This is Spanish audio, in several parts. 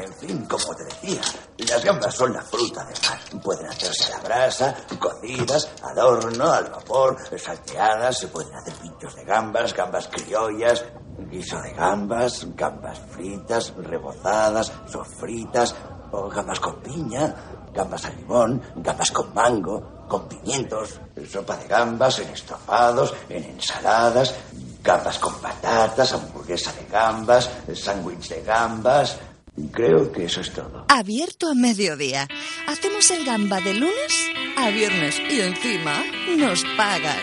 En fin, como te decía, las gambas son la fruta del mar. Pueden hacerse a la brasa, cocidas, al horno, al vapor, salteadas. Se pueden hacer pinchos de gambas, gambas criollas, guiso de gambas, gambas fritas, rebozadas, sofritas, o gambas con piña, gambas al limón, gambas con mango, con pimientos, sopa de gambas, en estofados, en ensaladas, gambas con patatas, hamburguesa de gambas, sándwich de gambas. Creo que eso es todo. Abierto a mediodía. Hacemos el gamba de lunes a viernes y encima nos pagan.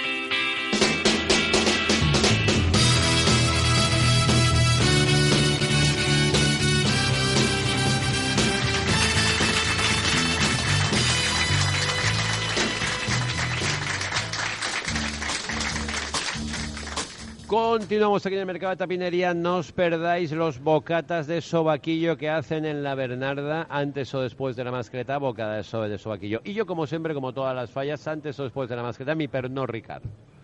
Continuamos aquí en el mercado de tapinería. No os perdáis los bocatas de sobaquillo que hacen en la Bernarda, antes o después de la mascleta, bocata de sobaquillo. Y yo, como siempre, como todas las fallas, antes o después de la mascleta, mi Pernod Ricard.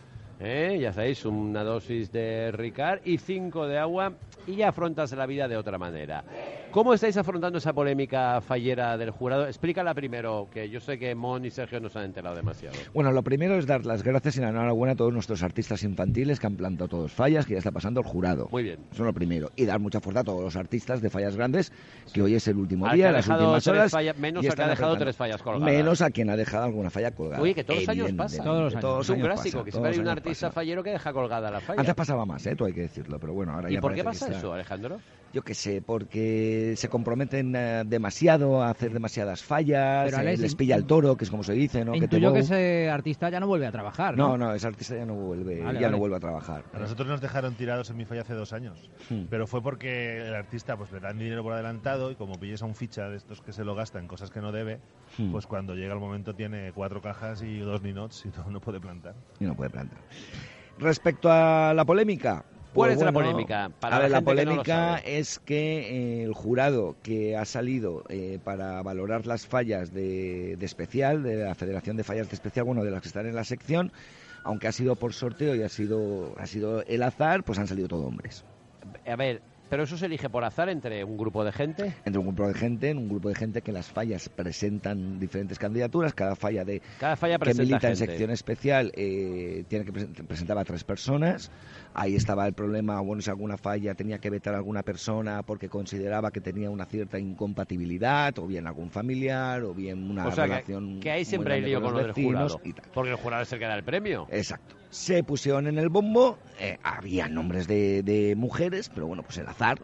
Ya sabéis, una dosis de Ricard y 5 de agua y ya afrontas la vida de otra manera. ¿Cómo estáis afrontando esa polémica fallera del jurado? Explícala primero, que yo sé que Mon y Sergio no se han enterado demasiado. Bueno, lo primero es dar las gracias y la enhorabuena a todos nuestros artistas infantiles que han plantado todos fallas, que ya está pasando el jurado. Muy bien. Eso es lo primero. Y dar mucha fuerza a todos los artistas de fallas grandes, que hoy es el último día, las últimas horas. Menos al que ha dejado 3 fallas colgadas. Menos a quien ha dejado alguna falla colgada. Oye, que todos los años pasa. Todos es un clásico, que siempre hay un artista fallero que deja colgada la falla. Antes pasaba más, tú hay que decirlo, pero bueno, ahora ya. ¿Y por qué pasa eso, Alejandro? Yo qué sé, porque se comprometen demasiado a hacer demasiadas fallas, pero Alex, les pilla el toro, que es como se dice, ¿no? Intuyo que ese artista ya no vuelve a trabajar, ¿no? No, ese artista ya no vuelve, no vuelve a trabajar. A nosotros nos dejaron tirados en mi falla hace 2 años, pero fue porque el artista pues le dan dinero por adelantado y como pilles a un ficha de estos que se lo gasta en cosas que no debe, pues cuando llega el momento tiene 4 cajas y 2 ninots y no puede plantar. Y no puede plantar. Respecto a la polémica... ¿Cuál es la polémica? La polémica es que el jurado que ha salido para valorar las fallas de especial, de la Federación de Fallas de Especial, bueno, de las que están en la sección, aunque ha sido por sorteo y ha sido el azar, pues han salido todos hombres. A ver, ¿pero eso se elige por azar entre un grupo de gente? Entre un grupo de gente que las fallas presentan diferentes candidaturas, cada falla que milita en sección especial tiene que presentaba 3 personas. Ahí estaba el problema, bueno, si alguna falla tenía que vetar a alguna persona porque consideraba que tenía una cierta incompatibilidad, o bien algún familiar, o bien una relación... Que ahí siempre hay lío con lo del jurado, porque el jurado es el que da el premio. Exacto. Se pusieron en el bombo, había nombres de mujeres, pero bueno, pues el azar...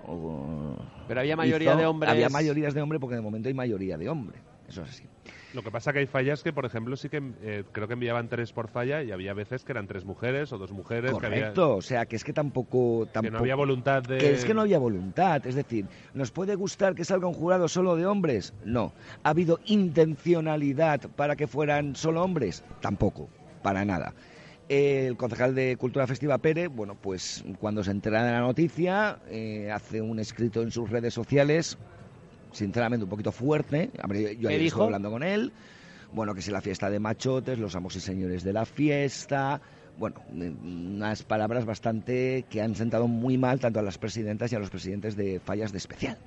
Pero había mayoría de hombres... Había mayorías de hombres porque de momento hay mayoría de hombre, eso es así. Lo que pasa que hay fallas que, por ejemplo, sí que creo que enviaban 3 por falla y había veces que eran 3 mujeres o 2 mujeres. Correcto, o sea, que es que tampoco... Que no había voluntad de... Que es que no había voluntad, es decir, ¿nos puede gustar que salga un jurado solo de hombres? No. ¿Ha habido intencionalidad para que fueran solo hombres? Tampoco, para nada. El concejal de Cultura Festiva, Pere, bueno, pues cuando se entera de la noticia, hace un escrito en sus redes sociales... sinceramente un poquito fuerte. Yo ayer estuve hablando con él, bueno, que si la fiesta de machotes, los amos y señores de la fiesta, bueno, unas palabras bastante que han sentado muy mal tanto a las presidentas y a los presidentes de fallas de especial.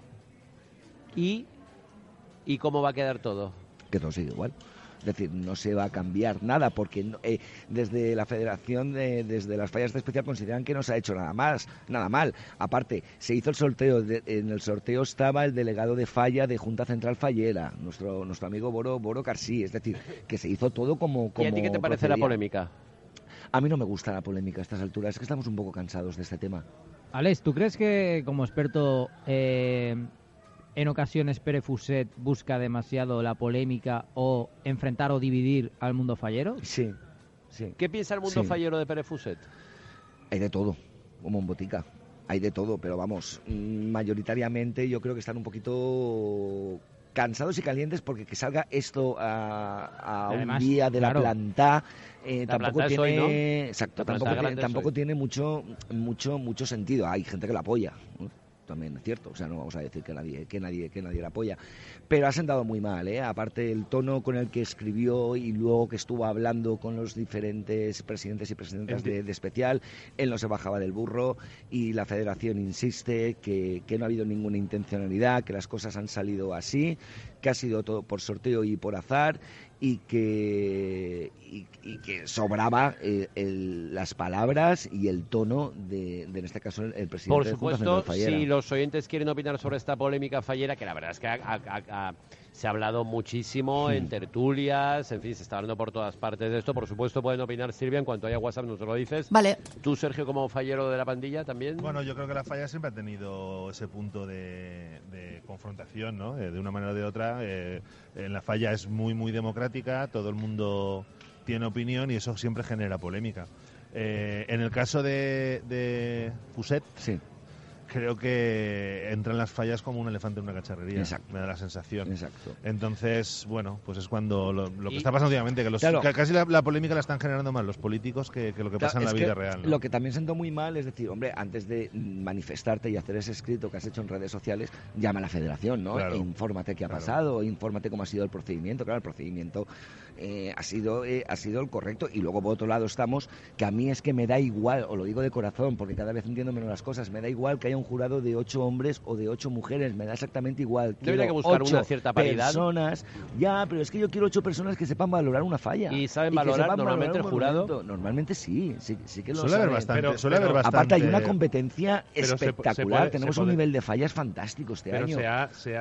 ¿Y cómo va a quedar todo? Que todo sigue igual. Es decir, no se va a cambiar nada porque desde la Federación, desde las fallas de especial consideran que no se ha hecho nada mal. Aparte, se hizo el sorteo, en el sorteo estaba el delegado de falla de Junta Central Fallera, nuestro amigo Boro Carsí, es decir, que se hizo todo como ¿Y a ti qué te parece la polémica? A mí no me gusta la polémica a estas alturas, es que estamos un poco cansados de este tema. Alex, ¿tú crees que como experto... en ocasiones Pere Fuset busca demasiado la polémica o enfrentar o dividir al mundo fallero? Sí. ¿Qué piensa el mundo fallero de Pere Fuset? Hay de todo, como en botica. Hay de todo, pero vamos, mayoritariamente yo creo que están un poquito cansados y calientes porque que salga esto a además, un día de la planta tampoco tiene hoy, ¿no? Exacto, tampoco tiene mucho sentido. Hay gente que lo apoya, ¿no? también es cierto, o sea, no vamos a decir que nadie la apoya, pero ha sentado muy mal, aparte el tono con el que escribió y luego que estuvo hablando con los diferentes presidentes y presidentas de Especial, él no se bajaba del burro y la federación insiste que no ha habido ninguna intencionalidad, que las cosas han salido así, que ha sido todo por sorteo y por azar y que sobraba las palabras y el tono de en este caso el presidente. Por de supuesto, Fallera. si los oyentes quieren opinar sobre esta polémica fallera, que la verdad es que se ha hablado muchísimo en tertulias, en fin, se está hablando por todas partes de esto. Por supuesto, pueden opinar, Silvia, en cuanto haya WhatsApp nos lo dices. Vale. ¿Tú, Sergio, como fallero de la pandilla también? Bueno, yo creo que la falla siempre ha tenido ese punto de confrontación, ¿no? De una manera o de otra. En la falla es muy, muy democrática, todo el mundo tiene opinión y eso siempre genera polémica. En el caso de Fuset, sí, creo que entran las fallas como un elefante en una cacharrería. Exacto. Me da la sensación. Exacto. Entonces, bueno, pues es cuando lo que está pasando últimamente, que claro, casi la polémica la están generando más los políticos que lo que pasa en la vida real, ¿no? Lo que también sentó muy mal es decir, hombre, antes de manifestarte y hacer ese escrito que has hecho en redes sociales, llama a la federación, ¿no? Claro. E infórmate qué ha pasado, infórmate cómo ha sido el procedimiento. Claro, el procedimiento ha sido el correcto. Y luego, por otro lado, estamos, que a mí es que me da igual, os lo digo de corazón, porque cada vez entiendo menos las cosas, me da igual que haya un jurado de 8 hombres o de 8 mujeres, me da exactamente igual. Debería que buscar 8 una cierta paridad. Personas, ya, pero es que yo quiero 8 personas que sepan valorar una falla. ¿Y saben que valorar sepan normalmente el un jurado? monumento. Normalmente sí que lo Suele saben. haber bastante. Suele pero haber bastante. Aparte hay una competencia Pero espectacular, tenemos se un puede- nivel de fallas fantástico este Pero año. se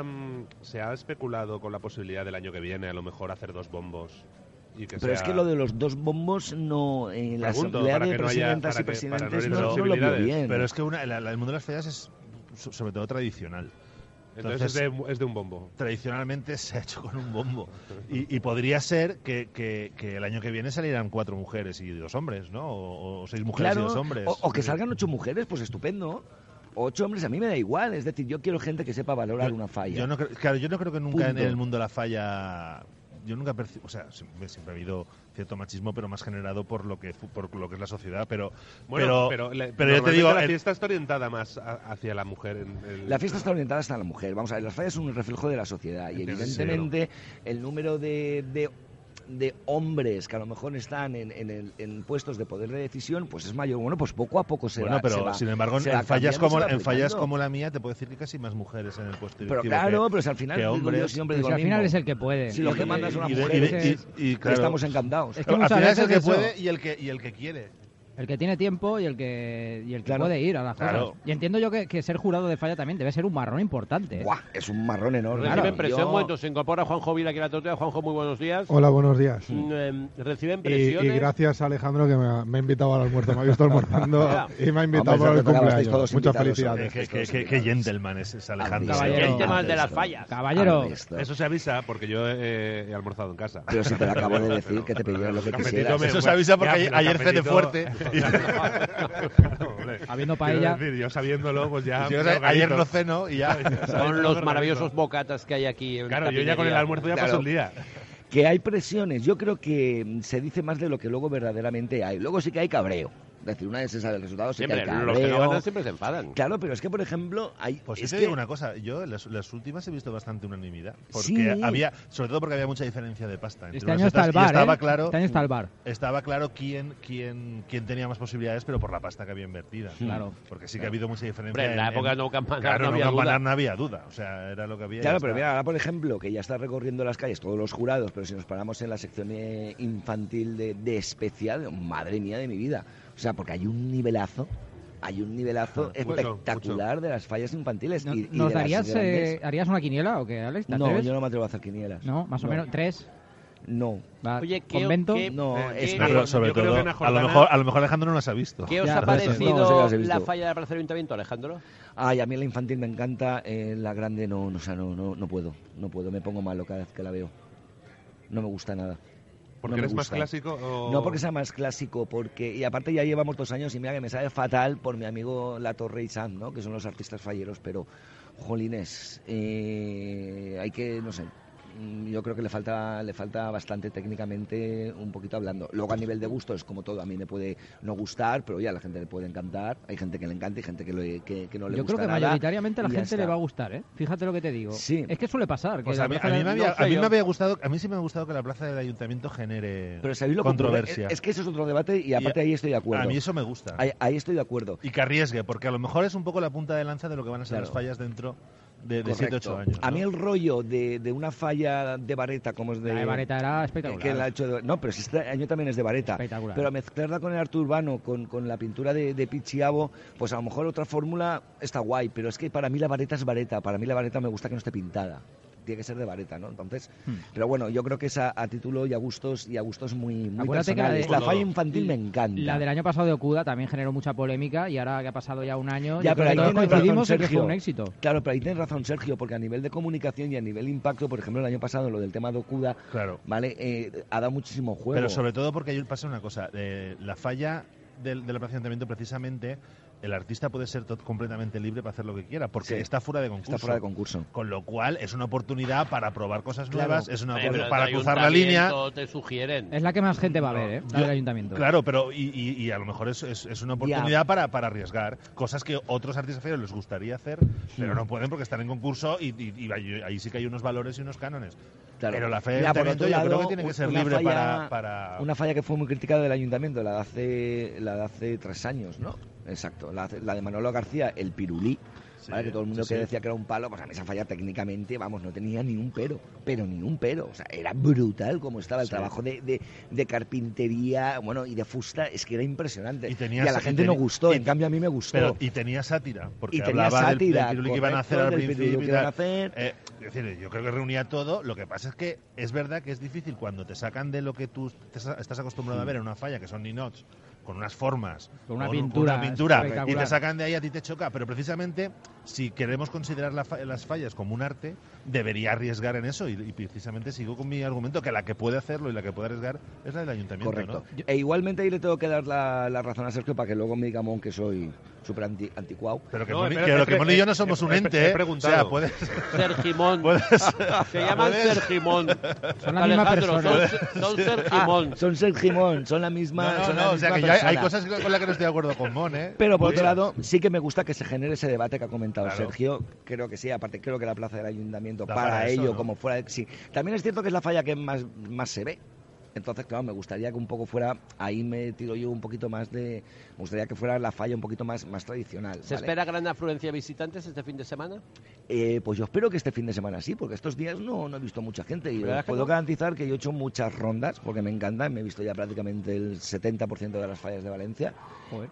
ha especulado con la posibilidad del año que viene a lo mejor hacer 2 bombos. Y que Pero es que lo de los 2 bombos no, en la Pregunto, asamblea para de que no haya- presidentas para y que- presidentes para no ir no lo vio posibilidades. bien. Pero es que el mundo de las fallas es sobre todo tradicional. Entonces es de un bombo. Tradicionalmente se ha hecho con un bombo. Y podría ser que el año que viene salieran 4 mujeres y 2 hombres, ¿no? O 6 mujeres y 2 hombres. o que salgan 8 mujeres, pues estupendo. 8 hombres a mí me da igual, es decir, yo quiero gente que sepa valorar una falla. Yo no creo que nunca Punto. en el mundo de la falla... Yo nunca percibo, o sea, siempre ha habido cierto machismo, pero más generado por lo que es la sociedad, pero Bueno, pero pero yo te normalmente digo, la fiesta está orientada más hacia la mujer. La fiesta está orientada hasta la mujer. Vamos a ver, las fallas son un reflejo de la sociedad y evidentemente el número de hombres que a lo mejor están en puestos de poder de decisión, pues es mayor. Bueno, pues poco a poco se va. pero sin embargo, se va en fallas cambiando, se va en fallas aplicando. como la mía te puedo decir que casi más mujeres en el puesto Pero directivo. claro, que- pero si al final que digo yo hombres. siempre Pero digo si lo al final mismo. es el que puede. Si lo que manda es una y de- mujer, y de- y- claro. estamos encantados. Es que Al muchas final es el que veces eso. puede y el que quiere. El que tiene tiempo y el que Claro. puede ir a las Claro. cosas. Y entiendo yo que ser jurado de falla también debe ser un marrón importante. ¿eh? Buah, es un marrón enorme. Reciben Claro, presión, yo- un momento, se incorpora Juanjo Vila aquí a la tortilla. Juanjo, muy buenos días. Hola, buenos días. Reciben Y presiones. gracias a Alejandro que me ha invitado al almuerzo. Me ha visto almorzando y me ha invitado Hombre, por el es verdad que estáis cumpleaños. todos Muchas invitados, felicidades. Qué gentleman es Alejandro. Caballero. El tema de las fallas. Caballero, Eso se avisa porque yo he almorzado en casa. Pero si te lo acabo de decir, que te pidieron lo que Cafetito quisieras. me- Eso se avisa porque Ya, ayer cené cafetito. fuerte. Hombre, habiendo quiero paella. decir, yo sabiéndolo, pues ya... Yo me ayer organizo. no ceno y ya. Con los maravillosos bocatas que hay aquí. En Claro, yo ya con el Tapinería. almuerzo ya Claro. paso el día. Que hay presiones, yo creo que se dice más de lo que luego verdaderamente hay. Luego sí que hay cabreo. Es decir, una vez se sabe el resultado, sí Siempre, que hay cabreo. los que no ganan siempre se enfadan. Claro, pero es que, por ejemplo, hay... Pues es sí te que- digo una cosa, yo en las últimas he visto bastante unanimidad. Porque Sí. había, sobre todo porque había mucha diferencia de pasta. entre Este unas año y está el otras, y bar, estaba ¿eh? claro, Este año está el bar. estaba claro quién tenía más posibilidades, pero por la pasta que había invertida. Claro. Porque sí que ha habido mucha diferencia. Hombre, en la época no Campanar claro, no no había Campanar duda. no había duda. O sea, era lo que había. y Claro, ya pero está. mira, ahora por ejemplo, que ya está recorriendo las calles todos los jurados, pero si nos paramos en la sección infantil de especial, madre mía de mi vida. O sea, porque hay un nivelazo espectacular de las fallas infantiles. ¿No- y de ¿Nos las darías, grandes. harías una quiniela o qué, Alex? ¿Te No, atreves? yo no me atrevo a hacer quinielas. No, más o No. menos. 3. No. Va, Oye, ¿qué- ¿convento? qué- No, es No, pero sobre Yo creo todo, que en la a lo Jordana- mejor Alejandro no las ha visto. ¿Qué os Ya, ha no sé. parecido No, sí las he visto. la falla de la Plaza del Ayuntamiento, Alejandro? Ay, a mí la infantil me encanta, la grande no, o sea, no puedo, me pongo malo cada vez que la veo. No me gusta nada. ¿Porque No me eres más gusta. clásico o...? No porque sea más clásico, porque y aparte ya llevamos 2 años y mira que me sabe fatal por mi amigo La Torre y Sam, ¿no? Que son los artistas falleros, pero jolines, hay que, no sé, yo creo que le falta bastante técnicamente, un poquito hablando. Luego a nivel de gusto es como todo, a mí me puede no gustar, pero ya a la gente le puede encantar, hay gente que le encanta y gente que no le gusta nada. Yo creo que mayoritariamente a la gente le va a gustar, ¿eh? Fíjate lo que te digo. Sí. Es que suele pasar. Pues que a mí me había gustado, a mí sí me ha gustado que la plaza del ayuntamiento genere controversia. Es que eso es otro debate y aparte ahí estoy de acuerdo. A mí eso me gusta. Ahí estoy de acuerdo. Y que arriesgue, porque a lo mejor es un poco la punta de lanza de lo que van a ser las fallas dentro de 7-8 años, ¿no? A mí el rollo de una falla de vareta como es de... La de vareta era espectacular. Que la ha hecho no, pero si este año también es de vareta. Espectacular. Pero mezclarla con el arte urbano, con la pintura de Pichiabo, pues a lo mejor otra fórmula está guay, pero es que para mí la vareta es vareta. Para mí la vareta me gusta que no esté pintada. Tiene que ser de vareta, ¿no? Entonces, pero bueno, yo creo que es a título y a gustos muy personales. La falla infantil me encanta. La del año pasado de Okuda también generó mucha polémica y ahora que ha pasado ya un año, ya, pero ahí todos coincidimos en que fue un éxito. Claro, pero ahí tienes razón, Sergio, porque a nivel de comunicación y a nivel impacto, por ejemplo, el año pasado lo del tema de Okuda, claro, ¿vale? Ha dado muchísimo juego. Pero sobre todo porque ahí pasa una cosa, la falla del planteamiento precisamente, el artista puede ser completamente libre para hacer lo que quiera, porque está fuera de concurso. Está fuera de concurso. Con lo cual es una oportunidad para probar cosas nuevas, es una Pero oportunidad para cruzar la línea. Te sugieren. Es la que más gente va a ver, ¿eh? La del ayuntamiento. Claro, pero y a lo mejor es una oportunidad para arriesgar cosas que otros artistas falleros les gustaría hacer, pero no pueden porque están en concurso y ahí sí que hay unos valores y unos cánones. Claro. Pero la falla del ayuntamiento yo creo que tiene que ser libre para... Una falla que fue muy criticada del ayuntamiento, la de hace 3 años, ¿no? Exacto, la de Manolo García, el Pirulí, ¿vale? Que todo el mundo que decía que era un palo, pues a mí esa falla técnicamente, vamos, no tenía ni un pero, o sea, era brutal como estaba el trabajo de carpintería, bueno, y de fusta, es que era impresionante, y a la gente no gustó, en cambio a mí me gustó. Pero, y tenía sátira, porque tenía hablaba sátira, del Pirulí que iban a hacer al principio, es decir, yo creo que reunía todo, lo que pasa es que es verdad que es difícil cuando te sacan de lo que tú estás acostumbrado a ver en una falla, que son ninots, con unas formas, con una pintura y te sacan de ahí, a ti te choca, pero precisamente si queremos considerar las fallas como un arte, debería arriesgar en eso, y precisamente sigo con mi argumento que la que puede hacerlo y la que puede arriesgar es la del ayuntamiento. Correcto. ¿No? E igualmente ahí le tengo que dar la razón a Sergio para que luego me diga Mon que soy súper anticuado. Pero que Mon y yo no somos un ente, o sea, puedes... Sergimón. Se llaman Sergimón. Son la misma persona. Son Sergimón. Son Sergimón, son la misma o sea, que hay cosas con las que no estoy de acuerdo con Mon, ¿eh? Pero por otro lado, sí que me gusta que se genere ese debate que ha comentado Claro. Sergio. Creo que sí, aparte creo que la plaza del ayuntamiento Da para eso, ello, ¿no? como fuera... Sí. También es cierto que es la falla que más se ve. Entonces, claro, me gustaría que un poco fuera, ahí me tiro yo un poquito más me gustaría que fuera la falla un poquito más tradicional. ¿Se ¿vale? espera gran afluencia de visitantes este fin de semana? Pues yo espero que este fin de semana sí, porque estos días no he visto mucha gente y os puedo garantizar que yo he hecho muchas rondas, porque me encanta, me he visto ya prácticamente el 70% de las fallas de Valencia. Joder.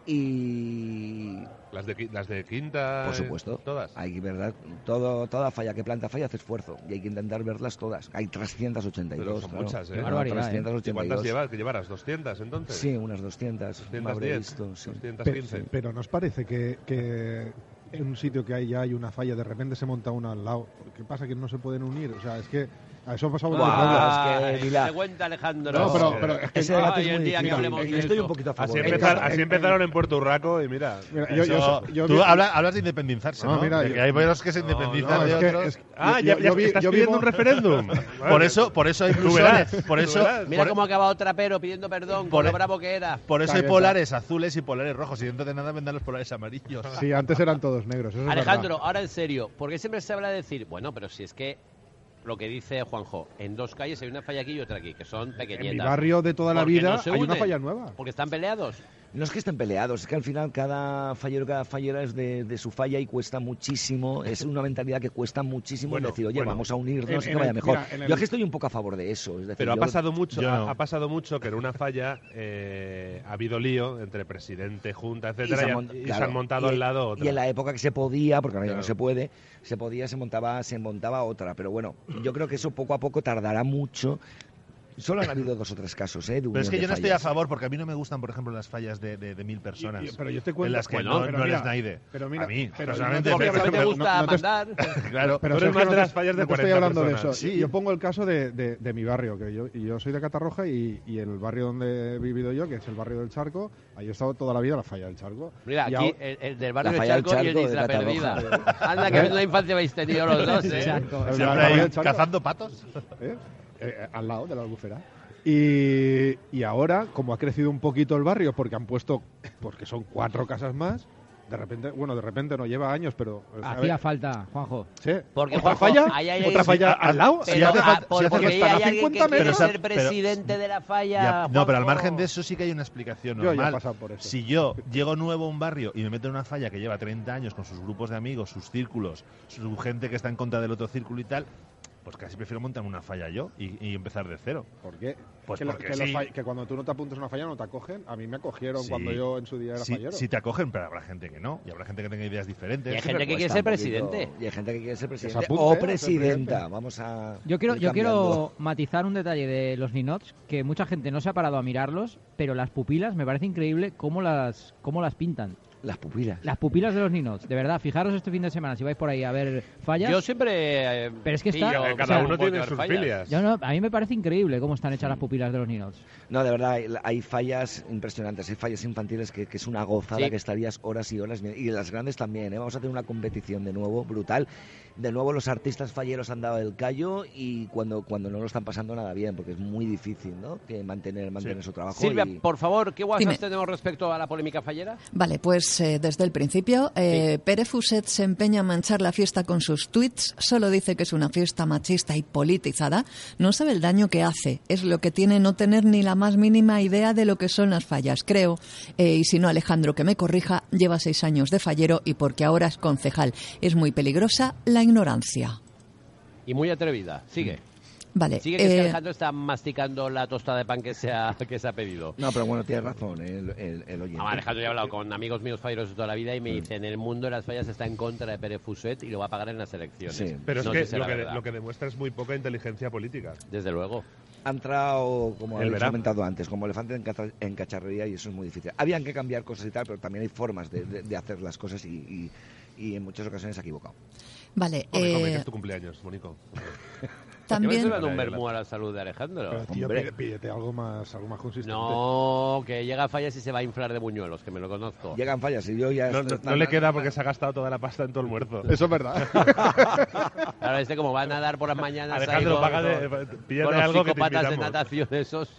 Y... Las de Quinta... Por supuesto. Todas. Hay que verlas, toda falla que planta falla hace esfuerzo y hay que intentar verlas todas. Hay 382. Pero son muchas, ¿eh? Barbaridad, 382. ¿Cuántas llevas? ¿Que llevarás? ¿200 entonces? Sí, unas 200. 210, me habré visto, sí. 215. Pero ¿nos parece que en un sitio que ya hay una falla, de repente se monta una al lado? ¿Qué pasa? Que no se pueden unir. O sea, es que a eso ha pasado en Guau, pueblo. es que, mira, te cuenta Alejandro. No, pero es que ese debate Ay, es el muy día que difícil. hablemos de Yo estoy eso. un poquito a favor. Así empezaron en Puerto Urraco y mira... Mira, Tú hablas de independizarse, No, ¿no? mira, De que hay pueblos que se independizan de otros. ¿Estás pidiendo un referéndum? Por eso hay blusones, Mira cómo ha acabado Trapero pidiendo perdón por lo bravo que era. Por eso hay Está bien, polares azules y polares rojos, y dentro de nada vendrán los polares amarillos. Sí, antes eran todos negros. Eso es Alejandro, verdad. ahora en serio, ¿por qué siempre se habla de decir, bueno, pero si es que lo que dice Juanjo, en dos calles hay una falla aquí y otra aquí, que son pequeñitas? En mi barrio de toda la ¿Por qué vida no se hay una unen? falla nueva. Porque están peleados. No es que estén peleados, es que al final cada fallera es de su falla y cuesta muchísimo. Es una mentalidad que cuesta muchísimo Bueno, decir, oye, bueno. vamos a unirnos y En que vaya el- mejor. mira, en el- Yo es que estoy un poco a favor de eso. Es decir, Pero ha yo- pasado mucho, yo no. ha pasado mucho que en una falla ha habido lío entre presidente, junta, etcétera, y se han montado al lado otra. Y en la época que se podía, porque ahora ya no Claro. se puede, se montaba otra. Pero bueno, yo creo que eso poco a poco tardará mucho Solo han habido 2 o 3 casos, de Pero es que unión yo no de estoy a fallas. favor, porque a mí no me gustan, por ejemplo, las fallas de 1.000 personas. Pero yo te cuento... En las que Bueno, no eres naide. Pero mira, a mí, pero personalmente, no Porque estoy no te hablando- gusta no te- mandar. claro. Pero Tú eres Sergio, más de las fallas de no te estoy 40 hablando de personas. eso. Yo pongo el caso de mi barrio, que yo soy de Catarroja y el barrio donde he vivido yo, que es el barrio del Charco, ahí he estado toda la vida la falla del Charco. Mira, Y aquí ahora- el del barrio La del falla del Charco y el de Charco de Isla Catarroja. Perdida. Anda, que una infancia habéis tenido los dos, ¿eh? Charco. La Siempre falla ahí del Charco, cazando patos. al lado de la Albufera. Y ahora, como ha crecido un poquito el barrio, porque son 4 casas más, de repente no lleva años, pero... Hacía falta, Juanjo. Sí. Porque, ¿Otra Juanjo, falla? ahí hay ¿Otra alguien- falla al lado? Pero, Si hace falta- por- si hace porque falta- ahí están a hay alguien 50 que quiere metros. ser presidente de la falla. Ya, no, pero al Juanjo. margen de eso sí que hay una explicación Yo ya he normal. pasado por eso. Si yo llego nuevo a un barrio y me meto en una falla que lleva 30 años con sus grupos de amigos, sus círculos, su gente que está en contra del otro círculo y tal, pues casi prefiero montar una falla yo y empezar de cero. ¿Por qué? Pues que, porque los sí. que cuando tú no te apuntes a una falla no te acogen. A mí me acogieron Sí. cuando yo en su día era fallero. Si te acogen, pero habrá gente que no. Y habrá gente que tenga ideas diferentes. Y hay Siempre gente que quiere cuesta ser un poquito, presidente. Y hay gente que quiere ser presidente apunte, o a ser presidenta. presidente. Vamos a Yo quiero ir cambiando. matizar un detalle de los ninots, que mucha gente no se ha parado a mirarlos, pero las pupilas me parece increíble cómo las pintan. Las pupilas. Las pupilas de los ninots, de verdad, fijaros este fin de semana si vais por ahí a ver fallas. Yo siempre... Pero es que está- pillo, o Cada sea, uno un poco tiene de sus fallas. filias. A mí me parece increíble cómo están hechas las pupilas de los ninots. No, de verdad, hay fallas impresionantes, hay fallas infantiles que es una gozada, Sí. que estarías horas y horas viendo. Y las grandes también, Vamos a tener una competición de nuevo, brutal. De nuevo los artistas falleros han dado el callo y cuando no lo están pasando nada bien, porque es muy difícil, ¿no? Que mantener su trabajo. Silvia, y- por favor, ¿qué WhatsApp Dime. tenemos respecto a la polémica fallera? Vale, pues desde el principio, Pere Fuset se empeña en manchar la fiesta con sus tweets, solo dice que es una fiesta machista y politizada, no sabe el daño que hace, es lo que tiene no tener ni la más mínima idea de lo que son las fallas, creo, y si no Alejandro que me corrija, lleva 6 años de fallero y porque ahora es concejal, es muy peligrosa la ignorancia. Y muy atrevida. Sigue. Vale, Sigue que es que Alejandro está masticando la tostada de pan que se ha pedido. No, pero bueno, tienes razón, el oyente. No, Alejandro, yo he hablado con amigos míos falleros de toda la vida y me dicen, el mundo de las fallas está en contra de Pere Fuset y lo va a pagar en las elecciones. Sí. Pero No es sé que si será verdad. lo que demuestra es muy poca inteligencia política. Desde luego. Ha entrado, como Él habéis verá. comentado antes, como elefante en cacharrería y eso es muy difícil. Habían que cambiar cosas y tal, pero también hay formas de hacer las cosas y en muchas ocasiones se ha equivocado. vale, Mónico, que es tu cumpleaños, Mónico. ¿Qué me también... estoy dando un vermú a la salud de Alejandro? Pero, tío, Hombre. pídete algo más consistente. No, que llega a fallas y se va a inflar de buñuelos, que me lo conozco. Llegan fallas y yo ya... No le queda porque se ha gastado toda la pasta en todo el muerzo. Eso es verdad. Claro, como va a nadar por las mañanas Alejandro, ahí con píllate los algo que te psicópatas de invitamos. natación esos.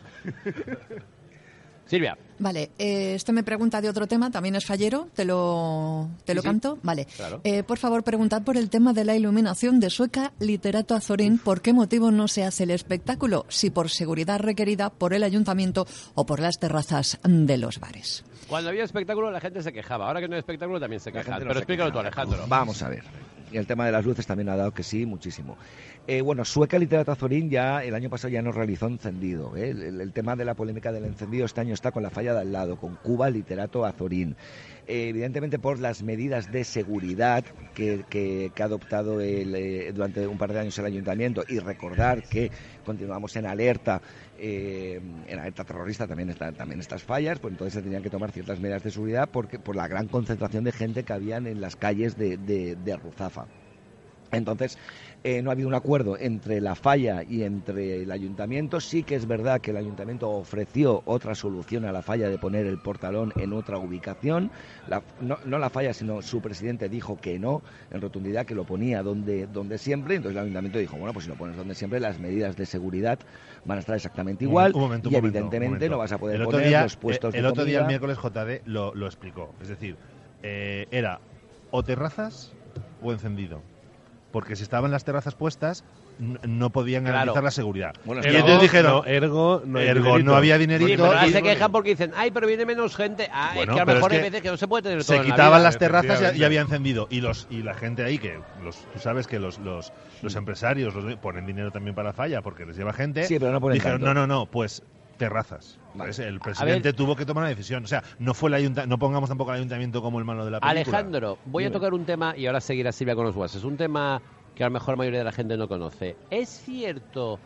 Silvia. Vale, este me pregunta de otro tema, también es fallero, te lo Sí. canto. Vale, Claro. por favor, preguntad por el tema de la iluminación de Sueca Literato Azorín, ¿por qué motivo no se hace el espectáculo? Si por seguridad requerida por el ayuntamiento o por las terrazas de los bares. Cuando había espectáculo la gente se quejaba, ahora que no hay espectáculo también se La quejan. gente no Pero se explícalo queja. tú, Alejandro. Vamos a ver. Y el tema de las luces también ha dado que sí, muchísimo. Bueno, Sueca Literato Azorín ya el año pasado ya nos realizó encendido. El tema de la polémica del encendido este año está con la falla de al lado, con Cuba Literato Azorín. Evidentemente por las medidas de seguridad que ha adoptado durante un par de años el ayuntamiento, y recordar que continuamos en alerta terrorista también estas fallas, pues entonces se tenían que tomar ciertas medidas de seguridad por la gran concentración de gente que habían en las calles de Ruzafa. Entonces, no ha habido un acuerdo entre la falla y entre el ayuntamiento. Sí que es verdad que el ayuntamiento ofreció otra solución a la falla de poner el portalón en otra ubicación. No la falla, sino su presidente dijo que no, en rotundidad, que lo ponía donde siempre. Entonces el ayuntamiento dijo, bueno, pues si lo pones donde siempre, las medidas de seguridad van a estar exactamente igual. Un momento, y evidentemente no vas a poder poner los puestos de El otro día, el comida. miércoles, JD lo explicó. Es decir, era o terrazas o encendido. Porque si estaban las terrazas puestas, no podían garantizar Claro. la seguridad. Bueno, y es que entonces dijeron, ergo no había Sí, dinerito. pero ahora y- se quejan porque dicen, ay, pero viene menos gente. Ah, Bueno, es que a lo pero mejor es hay que veces que no se puede tener todo se en la quitaban vida. las terrazas efectivamente. y había encendido. Y la gente ahí, tú sabes que los empresarios ponen dinero también para la falla porque les lleva gente. Sí, pero no ponen dijeron, tanto. no, pues terrazas. Vale. Pues el presidente tuvo que tomar una decisión. O sea, no fue no pongamos tampoco al ayuntamiento como el malo de la película. Alejandro, voy a tocar un tema y ahora seguirá Silvia con los WhatsApp. Es un tema que a lo mejor la mayoría de la gente no conoce. ¿Es cierto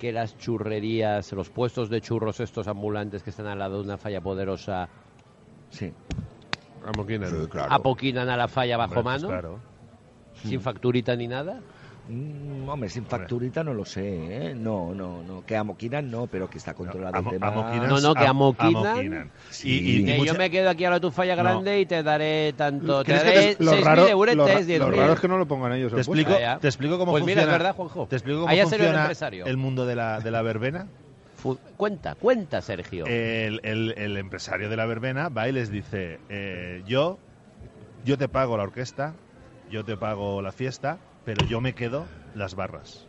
que las churrerías, los puestos de churros estos ambulantes que están al lado de una falla poderosa Sí. Amoquinan. Sí, claro. apoquinan a la falla bajo Hombre, pues mano, claro. sin facturita ni nada? Hombre, sin facturita no lo sé, ¿eh? No. Que amoquinan no, pero que está controlado el tema. Amoquinan, No, que amoquinan. Sí. Que yo me quedo aquí a la tu falla grande y te daré tanto. Te ¿Crees que daré Lo 6.000 raro, euretes, lo 10.000. raro es que no lo pongan ellos. Te el puesto. explico, te explico cómo Pues funciona. mira, es verdad, Juanjo. Te explico cómo Ahí ha salido el funciona empresario. el mundo de la verbena. Cuenta, Sergio. El empresario de la verbena va y les dice, yo te pago la orquesta, yo te pago la fiesta, pero yo me quedo las barras.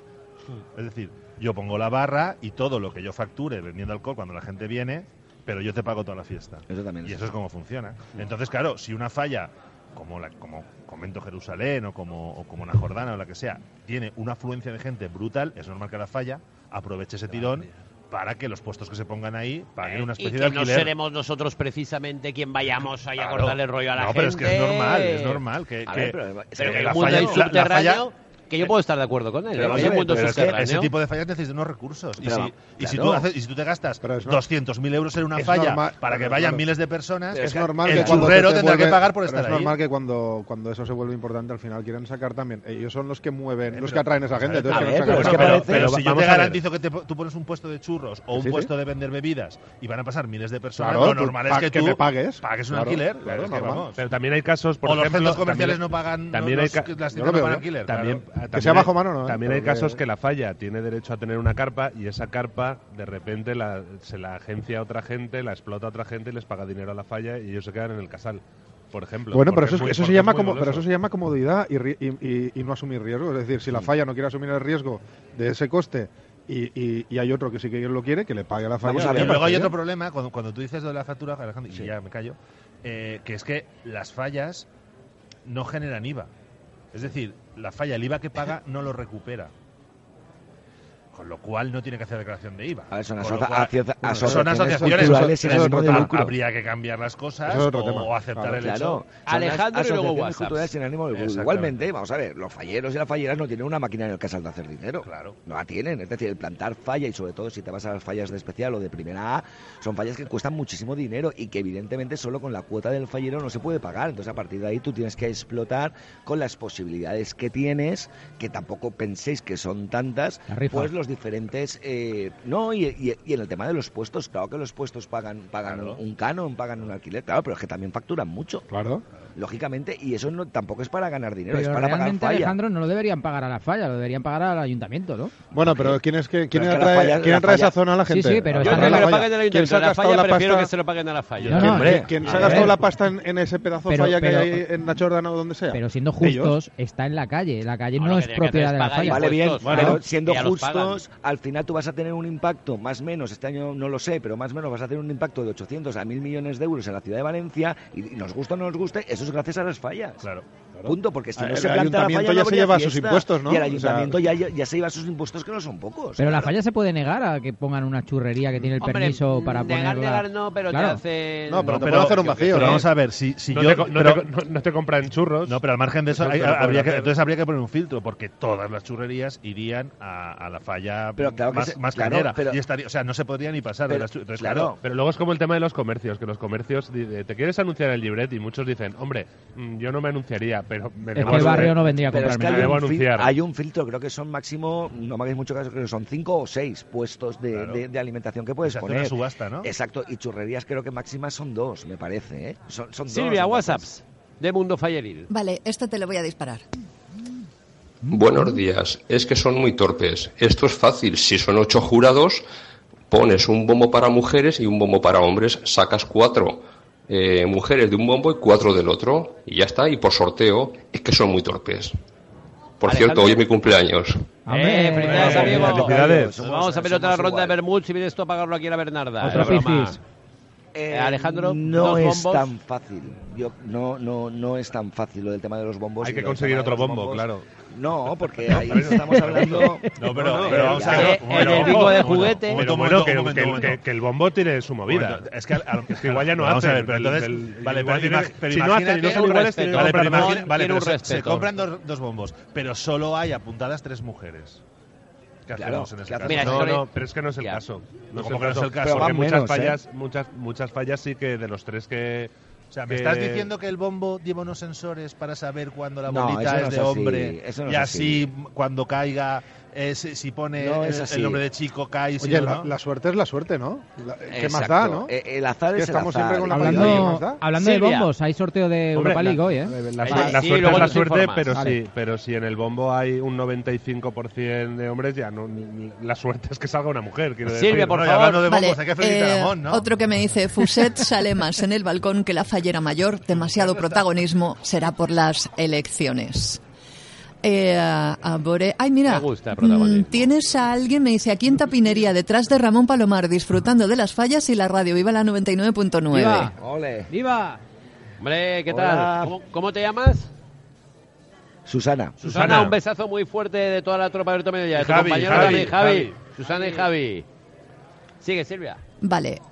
Es decir, yo pongo la barra y todo lo que yo facture vendiendo alcohol cuando la gente viene, pero yo te pago toda la fiesta. Eso también Y es. eso es como funciona. Entonces, claro, si una falla, como Convento Jerusalén o como una Jordana o la que sea, tiene una afluencia de gente brutal, es normal que la falla aproveche ese tirón para que los puestos que se pongan ahí paguen una y especie que de no alquiler. seremos nosotros precisamente quien vayamos ahí a Claro. cortarle el rollo a la No, gente. pero es que es normal que A ver, pero Pero que que la el mundo falla- hay la falla- subterráneo, que yo puedo estar de acuerdo con él. Pero ¿eh? vamos Hay a un ver, mundo pero es que subterráneo. ese tipo de fallas necesitan unos recursos. Pero, Y si claro. tú te gastas Pero es no- 200.000 euros en una es falla normal, para que pero vayan claro. miles de personas, Es normal el que cuando churrero te tendrá que vuelve- pagar por pero estar es ahí. normal que cuando eso se vuelve importante al final quieren sacar también. Ellos son los que mueven, los que Pero- atraen a esa gente. a Entonces ver, quieren pero sacar es que esa gente. parece- pero si yo vamos te a ver. garantizo que tú pones un puesto de churros o un Sí, sí. puesto de vender bebidas y van a pasar miles de personas, Claro, lo tú normal es que que tú me pagues. un Claro, alquiler. claro, Es que normal. vamos. Pero también hay casos, por O los ejemplo, centros comerciales también- no pagan, también no, hay las ca- tiendas Yo lo no veo, pagan ¿eh? alquiler. También, claro. Que sea bajo mano, ¿no? También hay Pero casos que- que la falla tiene derecho a tener una carpa y esa carpa de repente se la agencia a otra gente, la explota a otra gente y les paga dinero a la falla y ellos se quedan en el casal, por ejemplo. Bueno, pero Porque eso, es muy- eso se porque llama es muy pero eso goloso. se llama comodidad y no asumir riesgos. Es decir, si la falla no quiere asumir el riesgo de ese coste y hay otro que sí que lo quiere, que le pague a la falla. Vamos a Y ver, luego hay bien. otro problema, cuando tú dices lo de la factura, Alejandro, y ya me callo, que es que las fallas no generan IVA. Es decir, la falla, el IVA que paga, no lo recupera. Con lo cual no tiene que hacer declaración de IVA. A ver, son Con lo cual- asociaciones asociaciones culturales sin eso es ánimo otro de tema. lucro. Habría que cambiar las cosas Eso es otro tema. o aceptar Claro, el Claro, hecho. son Alejandro y luego asociaciones WhatsApp. culturales sin ánimo de lucro. Exactamente. Igualmente, vamos a ver, los falleros y las falleras no tienen una máquina en el casal de hacer dinero. Claro. No la tienen. Es decir, el plantar falla y sobre todo si te vas a las fallas de especial o de primera A, son fallas que cuestan muchísimo dinero y que evidentemente solo con la cuota del fallero no se puede pagar. Entonces a partir de ahí tú tienes que explotar con las posibilidades que tienes, que tampoco penséis que son tantas, La rifa. pues los diferentes... no, y en el tema de los puestos, claro que los puestos pagan Claro. un canon, pagan un alquiler, claro, pero es que también facturan mucho. Claro. Lógicamente, y eso no tampoco es para ganar dinero, es Pero para pagar realmente, falla. Alejandro, no lo deberían pagar a la falla, lo deberían pagar al ayuntamiento, ¿no? Bueno, pero ¿quién Pero es que la atrae, falla- ¿quién la atrae esa falla- zona a la Sí, gente? sí, pero A Yo está la creo que lo falla. paguen al ¿Quién ayuntamiento. se ha La gastado falla la prefiero pasta? que se lo paguen a la falla. No, no, Hombre, ¿Quién se a ha gastado ver. la pasta en ese pedazo Pero- falla que pero- hay en la Jordana o donde sea? Pero siendo Ellos. justos, está en la calle. La calle No, no lo es que tiene que propiedad hacer de es la pagar falla. Vale, bien, impuestos, pero claro, siendo que ya los pagan. justos, al final tú vas a tener un impacto, más o menos, este año no lo sé, pero más o menos vas a tener un impacto de 800 a 1.000 millones de euros en la ciudad de Valencia, y nos guste o no nos guste, eso es gracias a las fallas. Claro. Punto, porque si no El se planta la ayuntamiento falla, ya no se habría lleva sus fiesta, impuestos, ¿no? Y el O sea- ayuntamiento ya se lleva sus impuestos, que no son pocos. Pero la claro. falla se puede negar a que pongan una churrería que tiene el Hombre, permiso para negar, ponerla. negar no, pero Claro. te hacen... No, pero te puede hacer un vacío, Pero ¿no? vamos a ver, si No yo... te co- no pero- te co- no te compran churros. No, pero al margen de eso, Eso te lo pueden hacer. entonces habría que poner un filtro, porque todas las churrerías irían a la falla Pero claro que más claro, cañera. pero- Y estaría, o sea, no se podría ni pasar de Pero- las churrerías. claro. Claro. Pero luego es como el tema de los comercios, que los comercios te quieres anunciar en el libret y muchos dicen, hombre, yo no me anunciaría, pero me Es debo que el anunciar". barrio no vendría a Pero es que comprarme. debo hay un, anunciar. hay un filtro, creo que son máximo, no me hagáis mucho caso, creo que son 5 o 6 puestos Claro. de alimentación que puedes Se hace poner. una subasta, ¿no? Exacto, y churrerías creo que máximas son 2, me parece, ¿eh? Son dos, Silvia, entonces. WhatsApps de Mundo Falleril. Vale, esto te lo voy a disparar. Buenos días, es que son muy torpes. Esto es fácil, si son 8 jurados, pones un bombo para mujeres y un bombo para hombres, sacas 4 mujeres de un bombo y 4 del otro, y ya está, y por sorteo, es que son muy torpes. Por Alejandro. cierto, hoy es mi cumpleaños. Hombre, Felicidades, amigo. felicidades. Nos vamos a ver otra ronda de vermut si vienes tú a pagarlo aquí a la Bernarda. Otro Es broma. pifis. Alejandro, no ¿dos es bombos? tan fácil. No es tan fácil lo del tema de los bombos. Hay y que lo del conseguir tema de otro los bombo, bombos. claro. No, porque ahí estamos hablando. No, pero vamos a en ver. el bingo de juguete. Pero Un bueno, momento. que el bombo tiene su movida. Momento, es que, Es que igual ya no vamos hacen. a ver, pero entonces, vale, igual pero tiene- pero si no hacen y no imagínate- son iguales, tienen que Vale, pero, comprar más. vale, Tiene pero un se respeto. compran dos bombos, pero solo hay apuntadas 3 mujeres. ¿Qué Claro, hacemos en ese ¿qué caso? Mira, No, pero es que no es el Ya. caso. No ¿Cómo que no es el caso? Pero Porque van menos, muchas fallas sí que de los tres que... O sea, ¿me estás diciendo que el bombo lleva unos sensores para saber cuándo la No, bolita eso no es es de así, hombre eso no y es así así. cuando caiga, si pone No es así. el nombre de chico cae y si Oye, no, ¿no? la suerte es la suerte, ¿no? ¿Qué más Exacto. da, no? El azar Que es el estamos azar. siempre con la paridad, ¿qué más da? Hablando de Silvia. bombos, hay sorteo de Hombre, Europa League hoy, ¿eh? La Sí, La sí, suerte luego es la nos suerte, informas. pero Vale. pero si en el bombo hay un 95% de hombres, ya no, la suerte es que salga una mujer, quiero decir. Silvia, por Bueno, y favor. hablando de bombos, Vale, hay que felicitar a Mon, ¿no? otro que me dice, Fuset sale más en el balcón que la fallera mayor, demasiado protagonismo será por las elecciones. Ay, mira, Me gusta el protagonismo. tienes a alguien, me dice, aquí en Tapinería, detrás de Ramón Palomar, disfrutando de las fallas y la radio, viva la 99.9. ¡Viva! Ole. ¡Viva! Hombre, ¿qué Hola. tal? ¿Cómo te llamas? Susana. Susana, un besazo muy fuerte de toda la tropa de Berto Mediodía. De tu Javi, compañero Javi, también, Javi. Javi. Susana y Javi. Sigue, Silvia. Vale,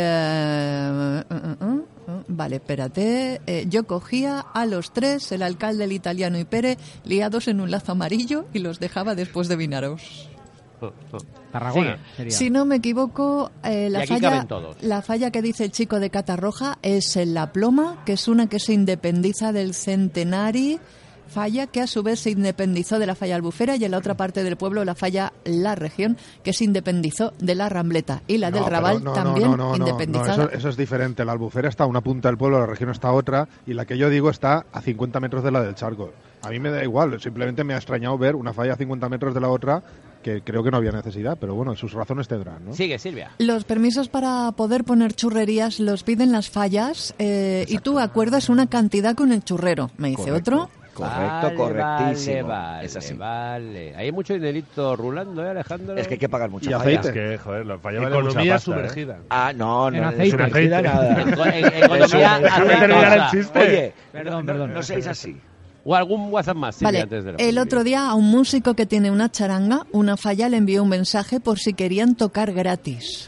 vale, espérate. Yo cogía a los tres, el alcalde, el italiano y Pere, liados en un lazo amarillo y los dejaba después de Vinaros. Tarragona sería. Si no me equivoco, Y aquí caben todos. la falla que dice el chico de Catarroja es en La Ploma, que es una que se independiza del Centenari, falla que a su vez se independizó de la falla Albufera, y en la otra parte del pueblo la falla La Región, que se independizó de la Rambleta, y la del No, pero Raval también independizada. eso es diferente. La Albufera está a una punta del pueblo, la región está a otra, y la que yo digo está a 50 metros de la del Charco. A mí me da igual, simplemente me ha extrañado ver una falla a 50 metros de la otra, que creo que no había necesidad, pero bueno, sus razones tendrán, ¿no? Sigue, Silvia. Los permisos para poder poner churrerías los piden las fallas, y tú acuerdas una cantidad con el churrero, me dice Correcto. otro. Correcto, correctísimo. Vale, es así. Vale. Hay mucho dinerito rulando, Alejandro. Es que hay que pagar mucha Y falla. aceite. Es que, joder, la falla vale Economía mucha pasta, sumergida. Ah, no, En no, aceite. sumergida En nada. Economía Déjame terminar el aceitosa. chiste. Oye, Perdón, no, perdón. no seáis así. O algún WhatsApp más, Silvia, Vale, antes de el otro día a un músico que tiene una charanga, una falla le envió un mensaje por si querían tocar gratis.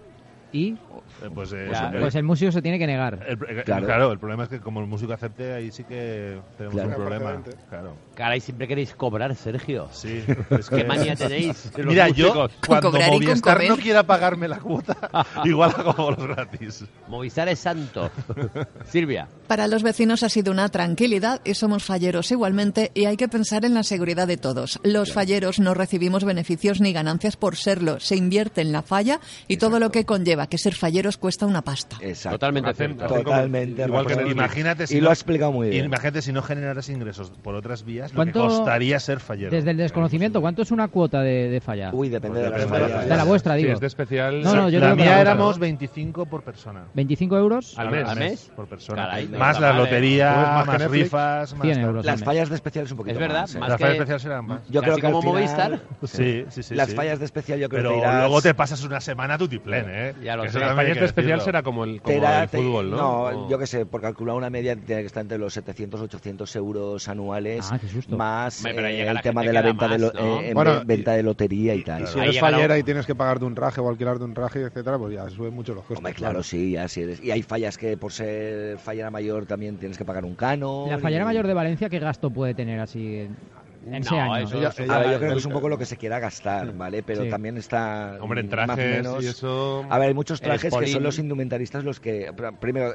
Y Pues, pues el músico se tiene que negar. Claro. el problema es que como el músico acepte, ahí sí que tenemos Claro. un problema. Precedente. Claro. Caray, siempre queréis cobrar, Sergio. Sí. Es ¿Qué manía tenéis? de los Mira, yo músicos? cuando cobrar y con Movistar comer. no quiera pagarme la cuota, igual hago los gratis. Movistar es santo. Silvia. Para los vecinos ha sido una tranquilidad y somos falleros igualmente, y hay que pensar en la seguridad de todos. Los falleros no recibimos beneficios ni ganancias por serlo. Se invierte en la falla y todo lo que conlleva, que ser falleros cuesta una pasta. Exacto. Totalmente Hacen cierto. como- Totalmente. igual que en el razón. Imagínate Y lo ha explicado muy bien. Imagínate si no generaras ingresos por otras vías, lo que ¿Cuánto- costaría ser fallero. Desde el desconocimiento, ¿cuánto es una cuota de falla? Uy, depende de las Depende de la fallas. falla. De la vuestra, Si digo. es de especial... No, no, yo la creo que mía la éramos vuestra. 25 por persona. ¿25 euros? Al mes. ¿Al mes? Por persona. Caray, no más está la mal, ¿eh? lotería, Pues más más que Netflix. rifas, más 100 tal. euros. Las fallas de especial es un poquito Es verdad, más. más Las que- fallas especiales serán más. Yo creo Casi que al como final- Movistar. Sí. Las fallas de especial yo creo Pero que irás... luego te pasas una semana tutiplén, ¿eh? Ya lo Que sé. eso La también falla hay que de especial decirlo. será como el Te irá- el fútbol, ¿no? No, O- yo qué sé, por calcular una media tiene que estar entre los 700 800 euros anuales, Ah, qué susto. más Hombre, pero llega la el tema gente de la que da venta, más, ¿no? Bueno, venta de lotería y tal. Si Ahí eres llega la- fallera y tienes que pagar de un traje o alquilar de un traje, etcétera, pues ya suben mucho los costos. Hombre, claro, sí, ya sí eres. Y hay fallas que por ser fallera mayor también tienes que pagar un canon. La fallera y- mayor de Valencia, ¿qué gasto puede tener así en ese No, año? eso- Ella- eso- A ver, yo ella- creo que es un poco lo que se quiera gastar, ¿vale? Pero Sí. también está Hombre, en más o trajes menos... y eso... A ver, hay muchos Eres trajes que Polín. son los indumentaristas los que... Primero,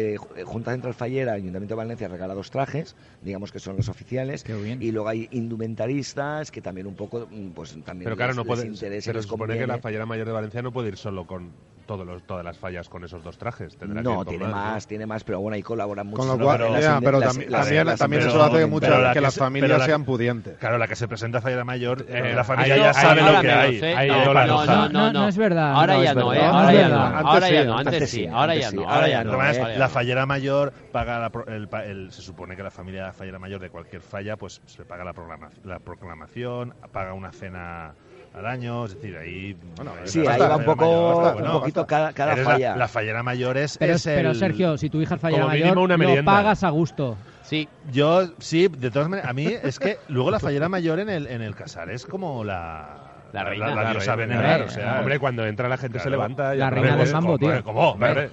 Junta Central Fallera, Ayuntamiento de Valencia regala 2 trajes, digamos que son los oficiales. Qué bien. Y luego hay indumentaristas que también un poco, pues también Pero claro, les, no puede, les interesa y pero les se supone que conviene. la fallera mayor de Valencia no puede ir solo con todas las fallas con esos 2 trajes. Tendrá que ir No, con tiene ¿no? más, pero bueno, ahí colaboran mucho. Con lo No, cual, pero- ya, pero las- también, las- también, las- también pero- eso hace pero mucho la que las se- familias pero la- sean pudientes. Claro, la que se presenta a fallera mayor, Eh, la familia ahí- ya ahí- sabe ahora lo que menos, hay. ¿eh? Ahí no, hay no, paradoja. No es verdad. Ahora No ya es no, ¿eh? verdad. Ahora No es ya verdad. no. Antes Ahora sí, ya no. antes Antes sí, sí. Ahora antes ya sí. no. Ahora Ahora ya ya no, no. ¿eh? Ahora ya La no. fallera mayor paga se supone que la familia fallera mayor de cualquier falla pues se paga la proclamación, paga una cena al año, es decir, ahí bueno, Sí, es la ahí va un fallera poco, mayor, un bueno, poquito cada eres falla. la fallera mayor es Pero, el- pero Sergio, si tu hija es fallera como mínimo mayor, una lo merienda. pagas a gusto. Sí. Yo sí, de todas maneras, a mí es que luego la fallera mayor en el casal es como La reina. La diosa venerar, o sea... Hombre, cuando entra la gente se levanta... La reina del mambo, tío. ¿Cómo? Hombre,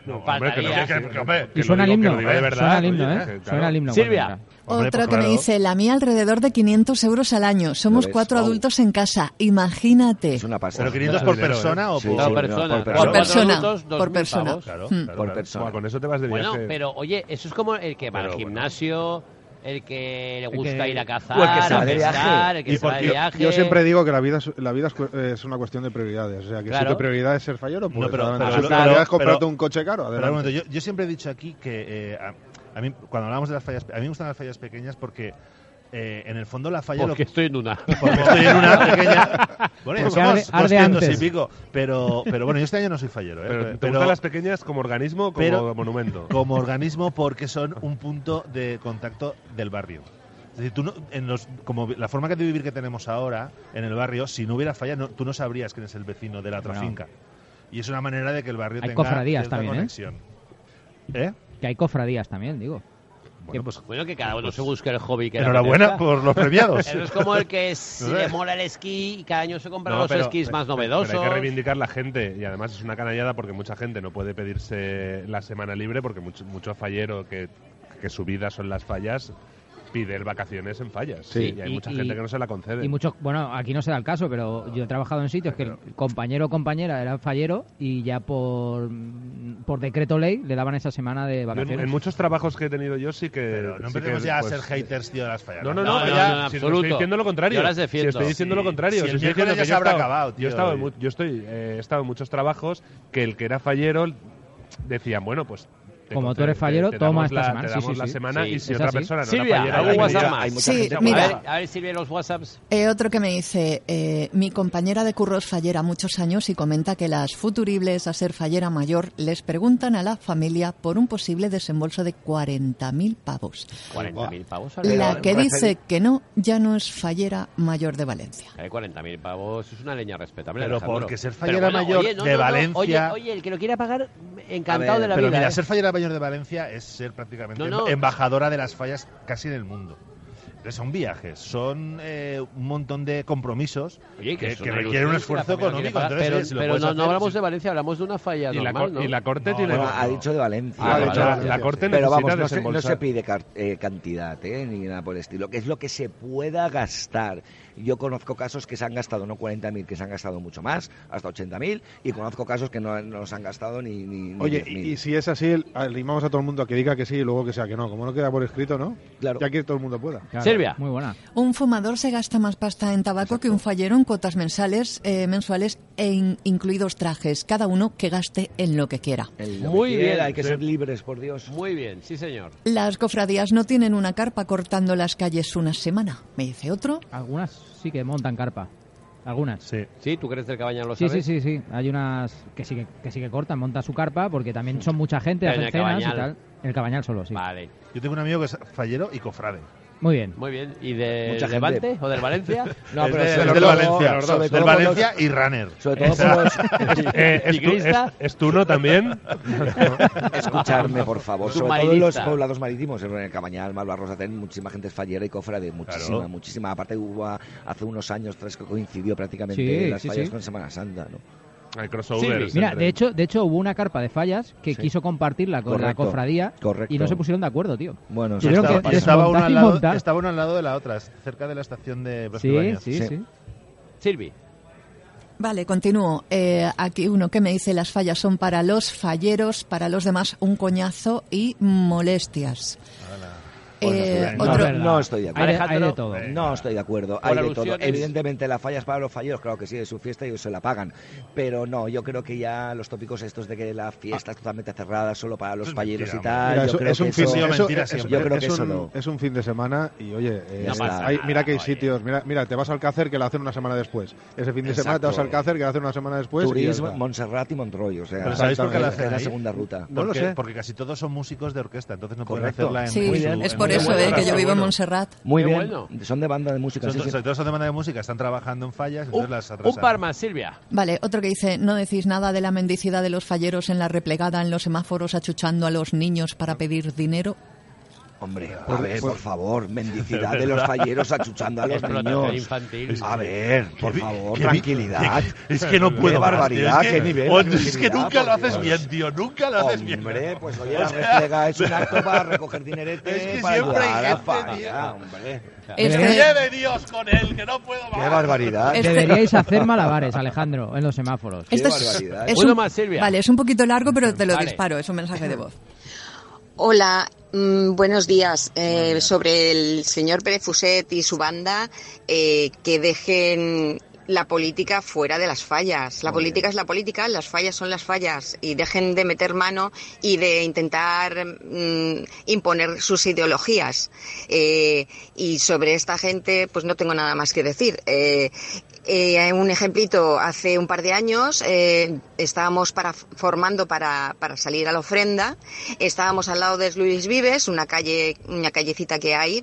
Y suena el himno, de verdad. suena el himno, ¿eh? Suena el himno. Silvia. Otro que me dice, la mía alrededor de 500 euros al año. Somos 4 adultos en casa. Imagínate. Es una pasada. ¿Pero 500 por persona o por...? No, persona. Por persona. Adultos, Por persona. Claro, Por persona. Buah, con eso te vas de viaje. Bueno, pero oye, eso es como el que va al gimnasio, el que le gusta ir a cazar, o el que se va a de viaje. pescar, el que Y se va de porque viaje. yo siempre digo que la vida es una cuestión de prioridades. O sea, que Claro. si tu prioridad es ser fallero, pues No, pero- adelante. pero- Si tu prioridad es comprarte pero- un coche caro, Pero un adelante. momento, yo siempre he dicho aquí que a mí, cuando hablamos de las fallas, a mí me gustan las fallas pequeñas porque en el fondo la falla... Porque estoy en una. Porque estoy en una pequeña... Bueno, Porque somos arde 200 antes. y pico. Pero bueno, yo este año no soy fallero. Pero ¿te gustan las pequeñas como organismo o como pero- monumento? Como organismo porque son un punto de contacto del barrio. Es decir, tú no, como la forma de vivir que tenemos ahora en el barrio, si no hubiera falla, tú no sabrías quién es el vecino de la otra Bueno. finca. Y es una manera de que el barrio Hay tenga cofradías cierta también, ¿eh? conexión. ¿Eh? Que hay cofradías también, digo. Bueno, pues Bueno, que cada uno se busque el hobby que le enhorabuena apetezca. por los premiados. Eso es como el que No le sé. mola el esquí y cada año se compra No, los pero- esquís más pero novedosos. hay que reivindicar la gente y además es una canallada porque mucha gente no puede pedirse la semana libre porque mucho fallero que su vida son las fallas pide vacaciones en fallas. Sí. Y hay mucha gente que no se la concede. Y muchos, bueno, aquí no se da el caso, pero yo he trabajado en sitios que el compañero o compañera era fallero y ya por decreto ley le daban esa semana de Yo vacaciones. en muchos trabajos que he tenido yo sí que... Pero no sí empecemos que, ya a pues, ser haters, tío, de las fallas. No, No, ya, no, en si absoluto. estoy diciendo lo contrario. Yo las defiendo. Si estoy diciendo lo Sí. contrario. Si el estoy miércoles diciendo ya que se yo habrá he estado- acabado, tío. he estado en muchos trabajos que el que era fallero decían, bueno, pues... Como tú eres fallero, te toma damos esta semana. Te Sí, damos sí, la sí. semana Sí, y si es otra así. persona no Silvia, era fallera... ¿algún hay WhatsApp mucha- más? Hay mucha Sí, gente mira. A ver, Silvia, los WhatsApps. Otro que me dice, mi compañera de curro es fallera muchos años y comenta que las futuribles a ser fallera mayor les preguntan a la familia por un posible desembolso de 40.000 pavos. 40.000 pavos al La mes. que dice que no, ya no es fallera mayor de Valencia. 40.000 pavos es una leña respetable. Pero Alejandro. porque ser Pero fallera mayor de Valencia- Oye, el que lo quiera pagar, encantado A ver, de la Pero vida. mira, ¿eh? ser fallera mayor de Valencia es ser prácticamente No. embajadora de las fallas casi en el mundo. Entonces son viajes, son un montón de compromisos Oye, que es una requieren un ilusión esfuerzo que la familia económico. quiere pagar. Entonces, oye, si lo pero puedes no hacer, hablamos si- de Valencia, hablamos de una falla Y normal, ¿no? la corte No, tiene... Bueno, ha dicho de Valencia. Ah, Ha dicho vale, de la corte Pero vamos, necesita no se desembolsar. pide cantidad, ni nada por el estilo, que es lo que se pueda gastar. Yo conozco casos que se han gastado no 40.000, que se han gastado mucho más, hasta 80.000, y conozco casos que no los han gastado ni Oye, 10.000. y si es así, animamos a todo el mundo a que diga que sí y luego que sea que no. Como no queda por escrito, ¿no? Claro. Ya que todo el mundo pueda. Claro, Silvia. Muy buena. Un fumador se gasta más pasta en tabaco que un fallero en cuotas mensuales incluidos trajes. Cada uno que gaste en lo que quiera. En lo Muy que bien, quiera, hay que sí. ser libres, por Dios. Muy bien, sí señor. Las cofradías no tienen una carpa cortando las calles una semana. Me dice otro. Algunas sí que montan carpa. Algunas. Sí. ¿Sí? ¿Tú crees del Cabañal lo Sí, sabes? sí. Hay unas que sí que cortan, montan su carpa porque también son mucha gente, Pero en hacen el cenas y Cabañal. tal. En el Cabañal solo, sí. Vale, Yo tengo un amigo que es fallero y cofrade. Muy bien. muy bien. ¿Y del Mucha gente. Levante o del Valencia? No, Es pero de- sobre del todo- Valencia, sobre del todo Valencia y runner. Sobre todo por los... ¿Es tú no también? Escucharme, por favor. Sobre todo en los Submarinista. poblados marítimos, en el Cabañal, Malvarrosa, muchísima gente es fallera y cofrade, muchísima, Claro. muchísima. Aparte hubo hace unos años, 3 que coincidió prácticamente Sí, las sí, fallas sí. con Semana Santa, ¿no? Hay crossovers. Mira, entre- de hecho hubo una carpa de fallas que Sí. quiso compartirla con la Correcto, cofradía correcto. y no se pusieron de acuerdo, tío. Bueno, Tuvieron sí, que Estaba uno desmontar al y lado, montar. estaba uno al lado de la otra, cerca de la estación de Sí, Brasileños. sí, Sí. sí. Silvi. Vale, continúo. Aquí uno que me dice las fallas son para los falleros, para los demás un coñazo y molestias. Bueno, Otro, verdad. no estoy de acuerdo. Hay de todo. No estoy de acuerdo, Por hay de todo. alusiones. Evidentemente la falla es para los falleros, claro que sí, es su fiesta y se la pagan. Pero no, yo creo que ya los tópicos estos de que la fiesta es totalmente cerrada solo para los Eso es falleros mentira, y tal, Mira, yo eso- creo es que un fin, eso... sido eso- mentira es- siempre. Yo creo que es eso un, no. es un fin de semana y oye, No pasa mira nada, que hay oye. sitios, mira, te vas al Alcácer que la hacen una semana después. Ese fin de semana Exacto. te vas al Alcácer que la hacen una semana después. y ya Turismo, está. Montserrat y Montroy, o sea, Pero ¿sabéis por qué la es hacen la ahí? segunda ruta. No lo sé. Porque casi todos son músicos de orquesta, entonces no pueden Correcto. hacerla en sí, Muy bien. es en por su- eso en que yo vivo en bueno. Montserrat. Muy Qué bien, bueno. son de banda de música, sí, sí. Sobre todo son de banda de música, están trabajando en fallas, Un, entonces las un atrasan. par más, Silvia. Vale, otro que dice, no decís nada de la mendicidad de los falleros en la replegada en los semáforos achuchando a los niños para pedir dinero. Hombre, a ver, por favor, mendicidad de los falleros achuchando a los niños. Infantil. A ver, por favor, tranquilidad. Es que no puedo. Qué barbaridad, qué nivel. Es que nunca lo haces bien, tío, nunca lo haces bien. Hombre, pues oye, la refriega es un acto para recoger dinerete. Es que para siempre hay ayudar a la gente, tío. falla, hombre. ¡Que lleve Dios con él, que no puedo más! ¡Qué barbaridad! Deberíais hacer malabares, Alejandro, en los semáforos. ¡Qué Esto barbaridad! Uno más, Silvia. Vale, es un poquito largo, pero te lo Vale. disparo, es un mensaje de voz. Hola, buenos días. Sobre el señor Pérez Fuset y su banda, que dejen la política fuera de las fallas. La política es la política, las fallas son las fallas, y dejen de meter mano y de intentar imponer sus ideologías. Y sobre esta gente, pues no tengo nada más que decir. Un ejemplito, hace un par de años estábamos formando para salir a la ofrenda. Estábamos al lado de Luis Vives, una callecita que hay.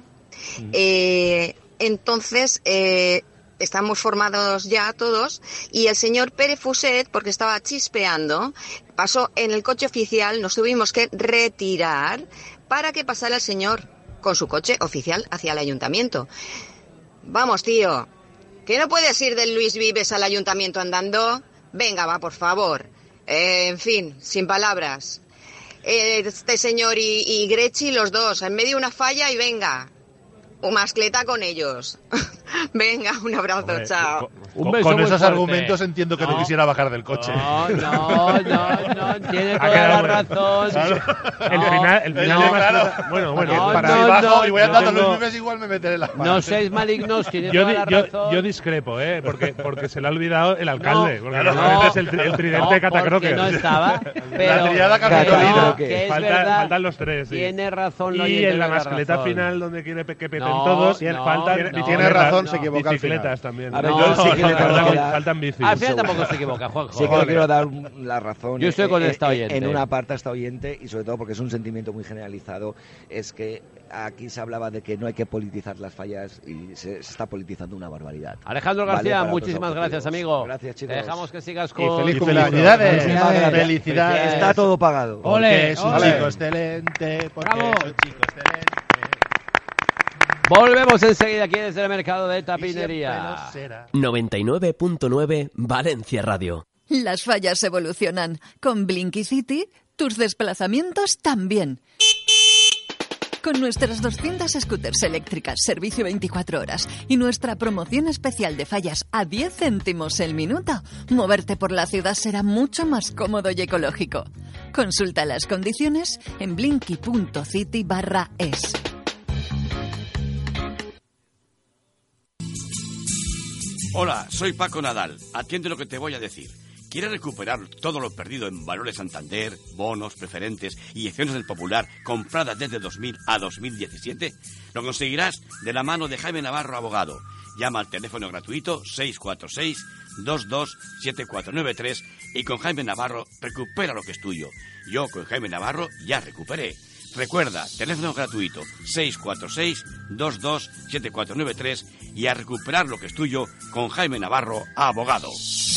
Entonces estamos formados ya todos, y el señor Pérez Fuset, porque estaba chispeando, pasó en el coche oficial. Nos tuvimos que retirar para que pasara el señor con su coche oficial hacia el ayuntamiento. Vamos, tío, ¿que no puedes ir del Luis Vives al ayuntamiento andando? Venga, va, por favor. En fin, sin palabras. Este señor y Grechi, los dos, en medio de una falla, y venga, un mascleta con ellos. Venga, un abrazo, Hombre, chao. Un beso con muy esos fuerte. argumentos entiendo que no quisiera bajar del coche. No, tiene Ha toda quedado la bueno. razón. Claro. El No, final de no, Mascleta- claro. Bueno, No, Para no, si bajo no, y voy andando no. los Vives, igual me meteré en la No seáis malignos, tiene Yo, toda la razón. yo discrepo, porque se le ha olvidado el alcalde. No, porque no, normalmente es el tridente no, Catacroker. porque no estaba, pero La triada pero capitolina. no, que es Falta- verdad, faltan los tres. Sí. Tiene razón. Y en la mascleta final, donde quiere que peten No, todos, no, faltan no, bicicletas, tiene razón, se equivoca al final. bicicletas también. A ver, No, yo sí que le tengo que faltan, dar- faltan bicis. Al final tampoco se equivoca, Juanjo. Sí que le quiero dar la razón. Yo estoy con esta oyente. En una parte a esta oyente, y sobre todo porque es un sentimiento muy generalizado, es que aquí se hablaba de que no hay que politizar las fallas, y se está politizando una barbaridad. Alejandro Vale, García, para muchísimas otros gracias, objetivos. amigo. Gracias, chicos. Te dejamos que sigas Y con... feliz Y cumpleaños. felicidades. Felicidades. Felicidades. Está todo pagado. Ole, Es un ole. chico excelente. Porque Bravo. es un chico excelente. Volvemos enseguida aquí desde el mercado de Y siempre Tapinería. lo será. 99.9 Valencia Radio. Las fallas evolucionan. Con Blinky City, tus desplazamientos también. Con nuestras 200 scooters eléctricas, servicio 24 horas y nuestra promoción especial de fallas a 10 céntimos el minuto, moverte por la ciudad será mucho más cómodo y ecológico. Consulta las condiciones en blinky.city/es. Hola, soy Paco Nadal. Atiende lo que te voy a decir. ¿Quieres recuperar todo lo perdido en Valores Santander, bonos, preferentes y acciones del Popular compradas desde 2000 a 2017? Lo conseguirás de la mano de Jaime Navarro, abogado. Llama al teléfono gratuito 646-227493 y con Jaime Navarro recupera lo que es tuyo. Yo con Jaime Navarro ya recuperé. Recuerda, teléfono gratuito 646-227493 y a recuperar lo que es tuyo con Jaime Navarro, abogado.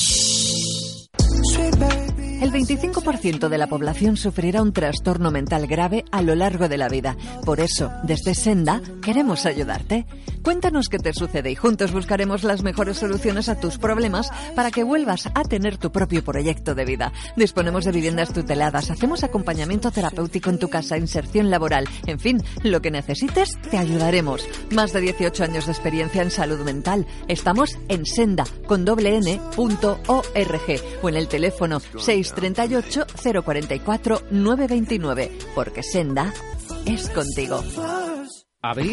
El 25% de la población sufrirá un trastorno mental grave a lo largo de la vida. Por eso, desde Senda, queremos ayudarte. Cuéntanos qué te sucede y juntos buscaremos las mejores soluciones a tus problemas para que vuelvas a tener tu propio proyecto de vida. Disponemos de viviendas tuteladas, hacemos acompañamiento terapéutico en tu casa, inserción laboral. En fin, lo que necesites, te ayudaremos. Más de 18 años de experiencia en salud mental. Estamos en Senda, con n.org o en el teléfono 638 044 929, porque Senda es contigo. Abrir.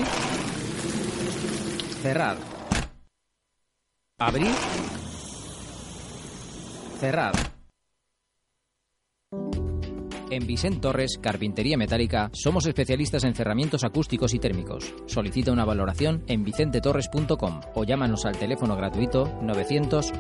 Cerrar. Abrir. Cerrar. En Vicent Torres, Carpintería Metálica, somos especialistas en cerramientos acústicos y térmicos. Solicita una valoración en vicentetorres.com o llámanos al teléfono gratuito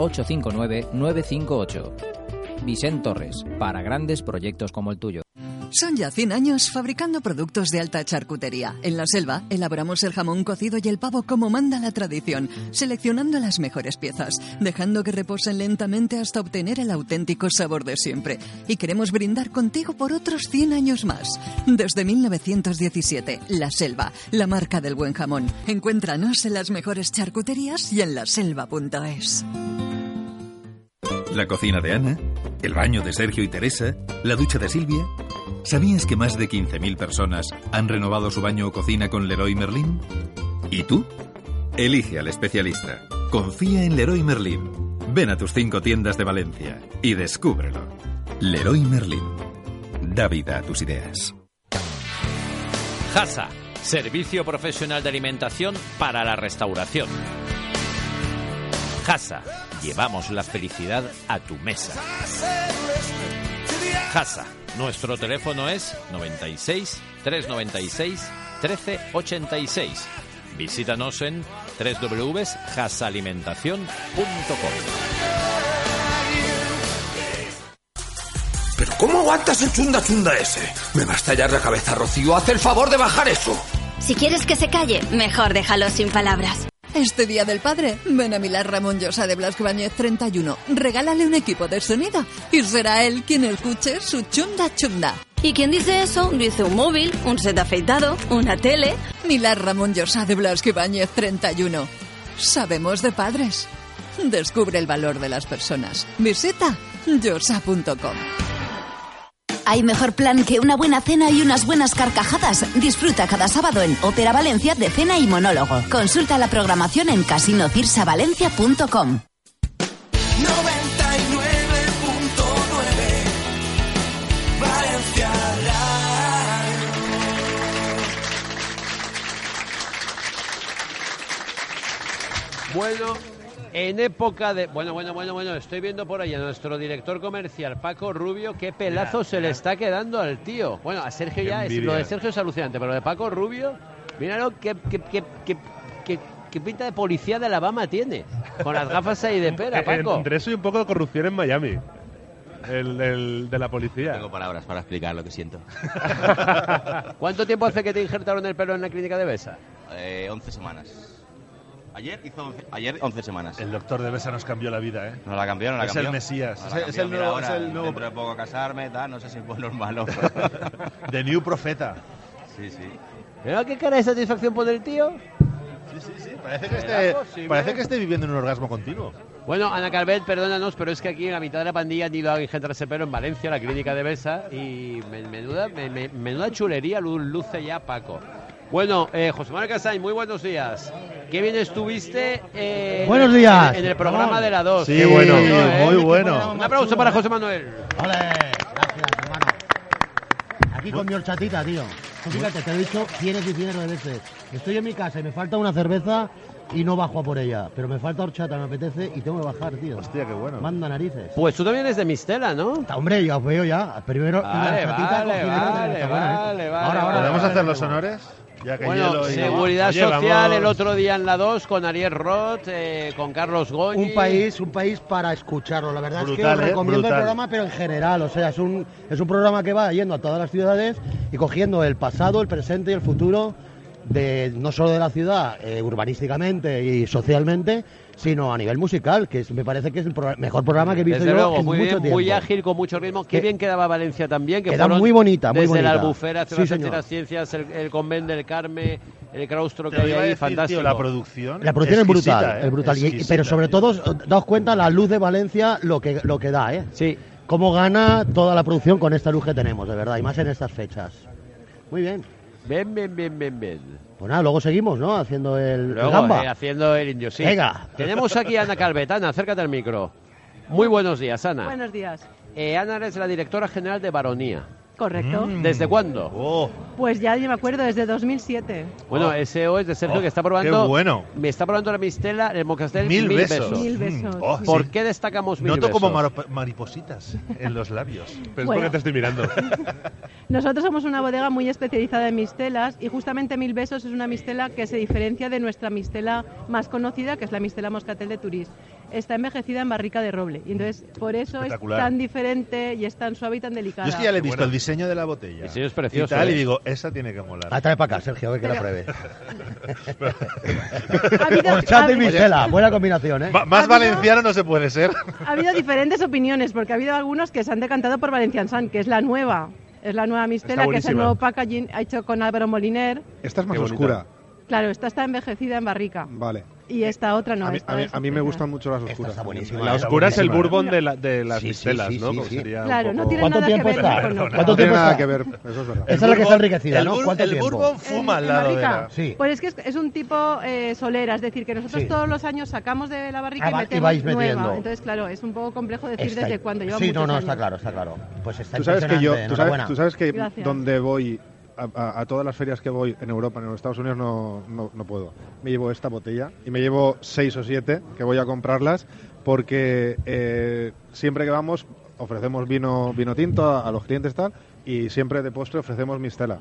900-859-958. Vicent Torres, para grandes proyectos como el tuyo. Son ya 100 años fabricando productos de alta charcutería. En La Selva elaboramos el jamón cocido y el pavo como manda la tradición, seleccionando las mejores piezas, dejando que reposen lentamente hasta obtener el auténtico sabor de siempre. Y queremos brindar contigo por otros 100 años más. Desde 1917, La Selva, la marca del buen jamón. Encuéntranos en las mejores charcuterías y en laselva.es. La cocina de Ana, el baño de Sergio y Teresa, la ducha de Silvia. ¿Sabías que más de 15.000 personas han renovado su baño o cocina con Leroy Merlin? ¿Y tú? Elige al especialista. Confía en Leroy Merlin. Ven a tus 5 tiendas de Valencia y descúbrelo. Leroy Merlin. Da vida a tus ideas. JASA, servicio profesional de alimentación para la restauración. JASA, llevamos la felicidad a tu mesa. JASA, nuestro teléfono es 96 396 1386. Visítanos en www.jasaalimentacion.com. ¿Pero cómo aguantas el chunda chunda ese? Me va a estallar la cabeza, Rocío. Haz el favor de bajar eso. Si quieres que se calle, mejor déjalo sin palabras. Este Día del Padre, ven a Milán Ramón Llosa de Blasco Ibáñez 31. Regálale un equipo de sonido y será él quien escuche su chunda chunda. ¿Y quien dice eso? Dice un móvil, un set afeitado, una tele. Milán Ramón Llosa de Blasco Ibáñez 31. Sabemos de padres. Descubre el valor de las personas. Visita llosa.com. Hay mejor plan que una buena cena y unas buenas carcajadas. Disfruta cada sábado en Ópera Valencia de cena y monólogo. Consulta la programación en casinocirsavalencia.com. 99.9 Valencia Radio. Bueno, en época de... Bueno, estoy viendo por ahí a nuestro director comercial, Paco Rubio, qué pelazo se le está quedando al tío. Bueno, a Sergio ya, lo de Sergio es alucinante, pero lo de Paco Rubio, míralo, qué pinta de policía de Alabama tiene, con las gafas ahí de pera, Paco. Entre eso y un poco de corrupción en Miami. El de la policía. Tengo palabras para explicar lo que siento. ¿Cuánto tiempo hace que te injertaron el pelo en la clínica de Besa? 11 semanas. Ayer 11 semanas. El doctor de Besa nos cambió la vida, ¿eh? Nos la cambió, Es el Mesías. Es el nuevo... Dentro de poco casarme, tal, no sé si es bueno o malo. The New Profeta. Sí. ¿Pero qué cara de satisfacción pone el tío? Sí. Parece que esté viviendo en un orgasmo continuo. Bueno, Ana Calvet, perdónanos, pero es que aquí la mitad de la pandilla han ido a injertarse pelo en Valencia, la clínica de Besa, y menuda chulería luce ya Paco. Bueno, José Manuel Casañ, muy buenos días. Qué bien estuviste buenos días. En el programa de la 2. Sí, bueno, muy bueno. Un aplauso para José Manuel. Ole, gracias, hermano. Aquí con mi horchatita, tío. Fíjate, te he dicho cientos y cientos de veces. Estoy en mi casa y me falta una cerveza y no bajo a por ella. Pero me falta horchata, me apetece y tengo que bajar, tío. Hostia, qué bueno. Manda narices. Pues tú también eres de Mistela, ¿no? Hombre, ya os veo ya. Primero vale. Ahora. ¿Podemos hacer los honores? Ya que bueno, Seguridad Social el otro día en la 2 con Ariel Roth, con Carlos Goñi. Un país para escucharlo. La verdad es que os recomiendo el programa, pero en general. O sea, es un programa que va yendo a todas las ciudades y cogiendo el pasado, el presente y el futuro de no solo de la ciudad, urbanísticamente y socialmente, sino a nivel musical, que me parece que es el mejor programa que he visto yo en mucho tiempo. Muy ágil, con mucho ritmo. Qué bien quedaba Valencia también. Que queda muy bonita, muy desde bonita. la Albufera hacia las terceras ciencias, el Convent del Carme, el claustro que hay ahí, fantástico. La producción es brutal. Pero sobre todo, daos cuenta la luz de Valencia, lo que da, ¿eh? Sí. Cómo gana toda la producción con esta luz que tenemos, de verdad, y más en estas fechas. Muy bien. Bien. Pues nada, luego seguimos, ¿no? Haciendo el gamba. Haciendo el indio, sí. Venga. Tenemos aquí a Ana Calvet. Ana, acércate al micro. Muy buenos días, Ana. Buenos días. Ana es la directora general de Baronía. Correcto. ¿Desde cuándo? Pues ya me acuerdo, desde 2007. Bueno, SEO es de Sergio, que está probando... ¡Qué bueno! Me está probando la Mistela, el Mocastel, 1000 besos. 1000 besos. ¿Por qué destacamos 1000 besos? Noto como maripositas en los labios. Pero es porque te estoy mirando. Nosotros somos una bodega muy especializada en mistelas y justamente 1000 besos es una mistela que se diferencia de nuestra mistela más conocida, que es la mistela Moscatel de Turís. Está envejecida en barrica de roble y entonces por eso es tan diferente y es tan suave y tan delicada. Yo es que ya le he visto el diseño de la botella. El diseño es precioso. Y tal, y digo, esa tiene que molar. Trae para acá, Sergio, a ver que la pruebe. Horchata y mistela, buena combinación, ¿eh? Más valenciano no se puede ser. Ha habido diferentes opiniones, porque ha habido algunos que se han decantado por Valencian Sun, que es la nueva. Es la nueva mistela, que es el nuevo packaging hecho con Álvaro Moliner. Esta es más oscura. Claro, esta está envejecida en barrica. Vale. Y esta otra no. A mí me gustan mucho las oscuras. Está buenísima. La oscura es el bourbon de las mistelas, ¿no? Sí. Claro, no tiene ¿Cuánto nada tiempo que ver está? con otra. ¿Cuánto tiempo nada está? que ver, eso es verdad. Esa es la que está enriquecida, ¿no? ¿Cuánto el tiempo? bourbon fuma al lado de la... Sí. Pues es que es un tipo solera, es decir, que nosotros todos los años sacamos de la barrica y metemos vais nueva. metiendo. Entonces, claro, es un poco complejo decir desde cuándo lleva muchos no, años. está claro. Pues está Tú sabes que impresionante, tú sabes que Gracias. donde voy, a todas las ferias que voy en Europa, en los Estados Unidos, no puedo. Me llevo esta botella y me llevo 6 o 7 que voy a comprarlas porque siempre que vamos ofrecemos vino tinto a los clientes tal y siempre de postre ofrecemos mistela.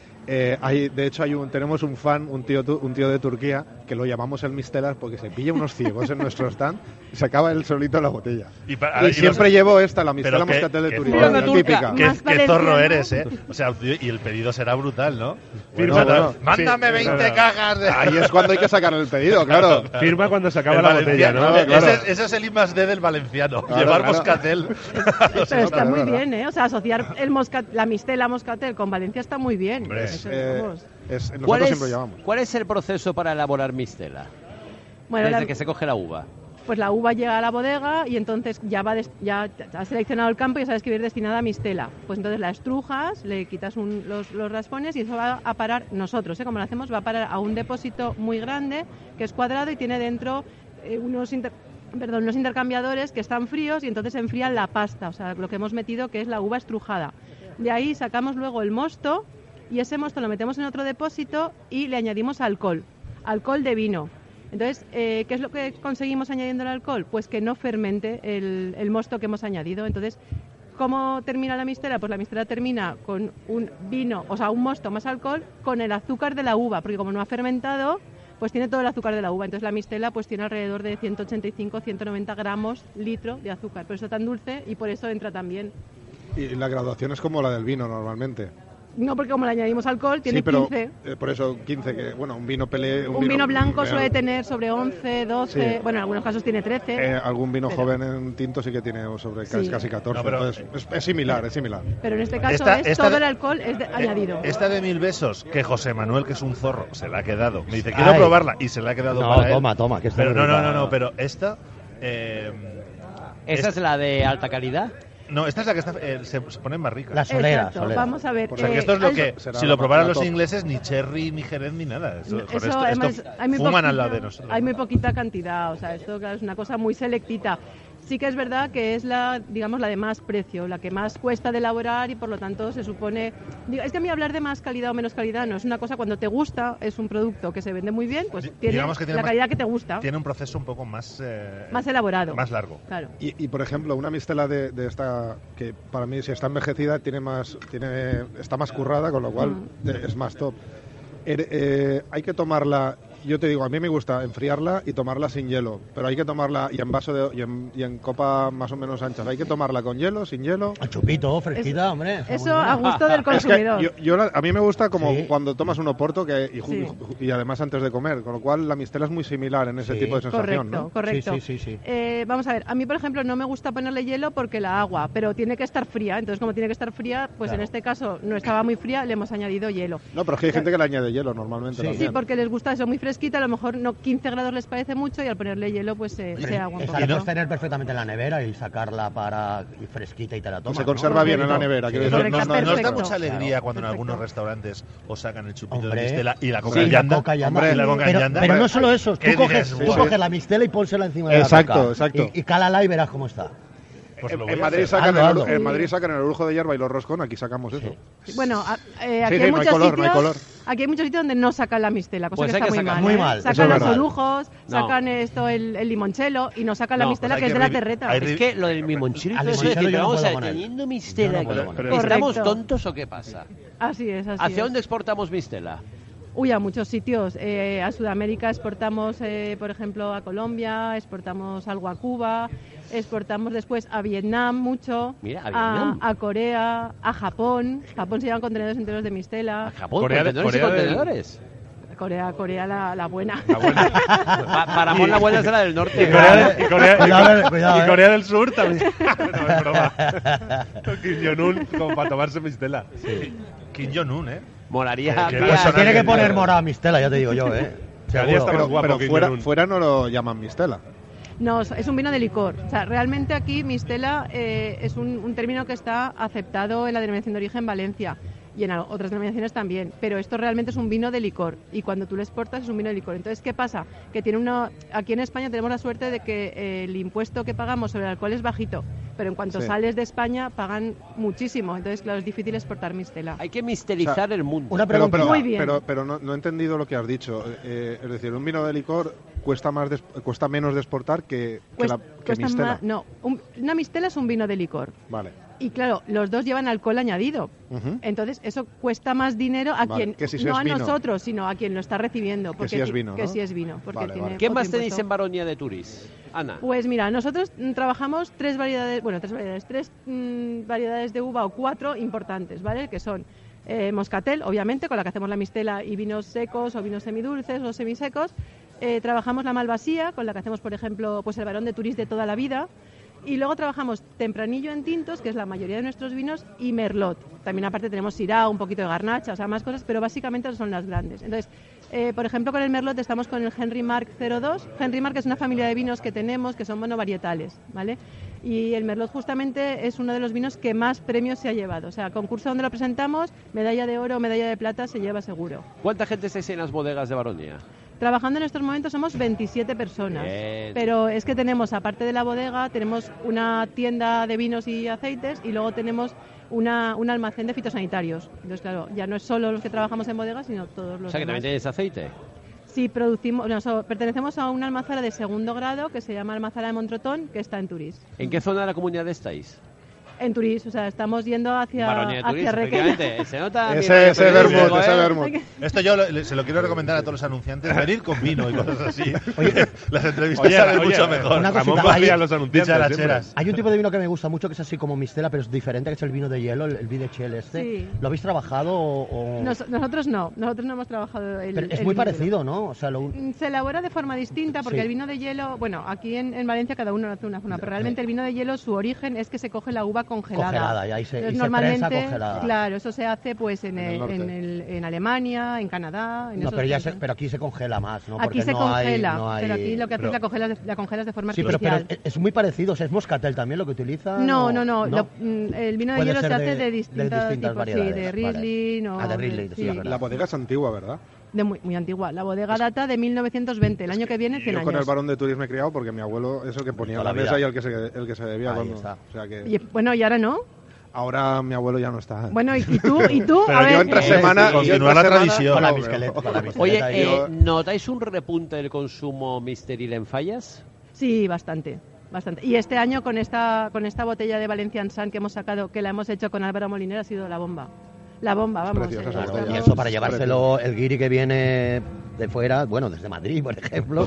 De hecho tenemos un fan, un tío de Turquía que lo llamamos el Mistelas porque se pilla unos ciegos en nuestro stand y se acaba él solito la botella. Y siempre llevo la Mistela Moscatel de Turismo, la típica. Qué zorro eres, ¿eh? O sea, y el pedido será brutal, ¿no? Mándame 20 cajas de... Ahí es cuando hay que sacar el pedido, claro. Firma cuando se acaba la botella, ¿no? Claro. Ese es el I+D del valenciano, Claro, llevar Moscatel. Pero está muy bien, ¿eh? O sea, asociar la Mistela Moscatel con Valencia está muy bien. Hombre. Nosotros siempre llevamos. ¿Cuál es el proceso para elaborar mistela? Bueno, Desde que se coge la uva. Pues la uva llega a la bodega y entonces ya has seleccionado el campo y ya sabes que va a ir destinada a mistela. Pues entonces la estrujas, le quitas los raspones y eso va a parar, nosotros, como lo hacemos, va a parar a un depósito muy grande que es cuadrado y tiene dentro unos intercambiadores que están fríos y entonces enfrían la pasta, o sea, lo que hemos metido que es la uva estrujada. De ahí sacamos luego el mosto y ese mosto lo metemos en otro depósito y le añadimos alcohol de vino. Entonces, ¿qué es lo que conseguimos añadiendo el alcohol? Pues que no fermente el mosto que hemos añadido. Entonces, ¿cómo termina la mistela? Pues la mistela termina con un vino, o sea, un mosto más alcohol con el azúcar de la uva, porque como no ha fermentado, pues tiene todo el azúcar de la uva. Entonces la mistela pues tiene alrededor de 185-190 gramos litro de azúcar. Por eso es tan dulce y por eso entra tan bien. Y la graduación es como la del vino normalmente. No, porque como le añadimos alcohol, tiene 15. Por eso 15, que bueno, un vino pelé... Un vino blanco suele tener sobre 11, 12, sí. Bueno, en algunos casos tiene 13. Algún vino joven en tinto sí que tiene sobre casi 14, entonces es similar. Pero en este caso todo el alcohol es añadido. Esta de 1000 besos, que José Manuel, que es un zorro, se la ha quedado. Me dice, quiero probarla, y se la ha quedado para él. Toma, que está pero no, pero esta... ¿Esa es la de alta calidad? No, esta es la que está, se pone más rica. La solera. Exacto. Vamos a ver. O sea, que esto es lo que, si lo probaran los ingleses, ni cherry, ni jerez, ni nada. Esto fuman al lado de nosotros. Hay muy poquita cantidad, o sea, esto es una cosa muy selectita. Sí que es verdad que es la de más precio, la que más cuesta de elaborar y por lo tanto se supone... Es que a mí hablar de más calidad o menos calidad no es una cosa, cuando te gusta, es un producto que se vende muy bien, pues tiene la calidad que te gusta. Tiene un proceso un poco más elaborado. Más largo. Claro. Y por ejemplo, una mistela de esta, que para mí si está envejecida, está más currada, con lo cual es más top. Hay que tomarla... Yo te digo, a mí me gusta enfriarla y tomarla sin hielo, pero hay que tomarla y en vaso y en copa más o menos anchas. Hay que tomarla con hielo, sin hielo. A chupito, fresquita, hombre. Eso a gusto del consumidor. Es que a mí me gusta como cuando tomas un oporto y además antes de comer, con lo cual la mistela es muy similar en ese tipo de sensación, ¿no? Correcto. Sí. Vamos a ver, a mí por ejemplo no me gusta ponerle hielo porque la agua, pero tiene que estar fría, entonces como tiene que estar fría, pues en este caso no estaba muy fría, le hemos añadido hielo. No, pero es que hay gente que le añade hielo normalmente también. Sí, porque les gusta eso muy fresquita, a lo mejor 15 grados les parece mucho y al ponerle hielo pues se agua un poco. Esa la puedes tener perfectamente en la nevera y sacarla fresquita y te la tomas. Se conserva bien en la nevera. ¿No os da mucha alegría cuando en algunos restaurantes os sacan el chupito de mistela y la coca llanda? Pero no solo eso, tú coges la mistela y pónsela encima de la coca. Exacto. Y cálala y verás cómo está. Pues en Madrid sacan el orujo de hierba y los roscón, aquí sacamos eso. Bueno, aquí hay muchos sitios. Aquí hay muchos sitios donde no sacan la mistela, cosa que está muy mal. Sacan los orujos, sacan el limoncello y no sacan la mistela, que es de la terreta. Es que lo del limoncello, vamos a ver, teniendo mistela, ¿estamos tontos o qué pasa? Así es. ¿Hacia dónde exportamos mistela? Uy, a muchos sitios. A Sudamérica exportamos, por ejemplo, a Colombia, exportamos algo a Cuba, exportamos después a Vietnam mucho, Mira, a Vietnam. A Corea, a Japón. Japón se llevan contenedores enteros de mistela. ¿Japón? ¿Contenedores y contenedores? Corea, la buena. Para Ramón la buena es la del norte. Y Corea del Sur también. No, es broma. Kim Jong-un como para tomarse mistela. Sí. Kim Jong-un, Molaría. Tiene que poner morada mistela, ya te digo yo, Pero fuera no lo llaman mistela. No, es un vino de licor. O sea, realmente aquí mistela es un término que está aceptado en la denominación de origen Valencia y en otras denominaciones también, pero esto realmente es un vino de licor y cuando tú lo exportas es un vino de licor. Entonces, ¿qué pasa? Que aquí en España tenemos la suerte de que el impuesto que pagamos sobre el alcohol es bajito, pero en cuanto sales de España pagan muchísimo. Entonces, claro, es difícil exportar mistela. Hay que mistelizar el mundo. Una pregunta. Muy bien. Pero no he entendido lo que has dicho. Es decir, un vino de licor cuesta menos de exportar que mistela. Una mistela es un vino de licor. Vale. Y claro, los dos llevan alcohol añadido. Entonces, eso cuesta más dinero a quien, no a nosotros, sino a quien lo está recibiendo. Que si es vino, que si es vino. Porque tiene ¿Qué más tenéis en Baronia de Turis, Ana? Pues mira, nosotros trabajamos tres variedades de uva o 4 importantes, ¿vale? Que son moscatel, obviamente, con la que hacemos la mistela y vinos secos o vinos semidulces o semisecos. Trabajamos la malvasía, con la que hacemos, por ejemplo, pues el Barón de Turis de toda la vida. Y luego trabajamos tempranillo en tintos, que es la mayoría de nuestros vinos, y merlot. También aparte tenemos syrah, un poquito de garnacha, o sea, más cosas, pero básicamente son las grandes. Entonces, por ejemplo, con el merlot estamos con el Henry Mark 02. Henry Mark es una familia de vinos que tenemos que son monovarietales, ¿vale? Y el merlot justamente es uno de los vinos que más premios se ha llevado. O sea, concurso donde lo presentamos, medalla de oro o medalla de plata se lleva seguro. ¿Cuánta gente estáis en las bodegas de Baronia? Trabajando en estos momentos somos 27 personas, pero es que tenemos, aparte de la bodega, tenemos una tienda de vinos y aceites y luego tenemos un almacén de fitosanitarios. Entonces, claro, ya no es solo los que trabajamos en bodegas, sino todos los O sea, que demás. también tenéis aceite. Sí, pertenecemos a una almazara de segundo grado que se llama Almazara de Montrotón, que está en Turís. ¿En qué zona de la comunidad estáis? En Turís, o sea, estamos yendo hacia Requena. Se nota ese vermut. Esto yo se lo quiero recomendar a todos los anunciantes, venir con vino y cosas así. Oye, las entrevistas salen mucho mejor. Una Ramón cosita, los anunciantes. Hay un tipo de vino que me gusta mucho que es así como mistela, pero es diferente, que es el vino de hielo, el Videchel este. Sí. ¿Lo habéis trabajado o...? Nosotros no hemos trabajado pero es muy parecido, ¿no? O sea, se elabora de forma distinta porque el vino de hielo, bueno, aquí en Valencia cada uno hace una zona, pero realmente el vino de hielo, su origen es que se coge la uva congelada. Y se normalmente, prensa congelada. Claro, eso se hace pues en Alemania, en Canadá. Pero aquí se congela más, ¿no? Aquí porque se congela, no hay... pero aquí lo que haces es la congelas de forma artificial. Pero es muy parecido, o sea, ¿es moscatel también lo que utiliza? No. El vino de hielo se hace de distintas tipos, variedades. Sí, de Riesling. Vale. De Riesling, sí. La bodega es antigua, ¿verdad? Muy antigua. La bodega data de 1920, el año que viene 100 años. Yo con el Barón de Turis me he criado porque mi abuelo es el que ponía la mesa y el que se bebía. O sea que... Y ahora no. Ahora mi abuelo ya no está. Bueno, ¿y tú? Pero a ver, yo entre semana... Continúa la tradición. Con la misqueleta. Oye, ¿notáis un repunte del consumo misteril en Fallas? Sí, bastante. Y este año con esta botella de Valencian Sun que hemos sacado, que la hemos hecho con Álvaro Moliner, ha sido la bomba. La bomba, vamos. Claro, y eso para llevárselo el guiri que viene de fuera, bueno, desde Madrid, por ejemplo.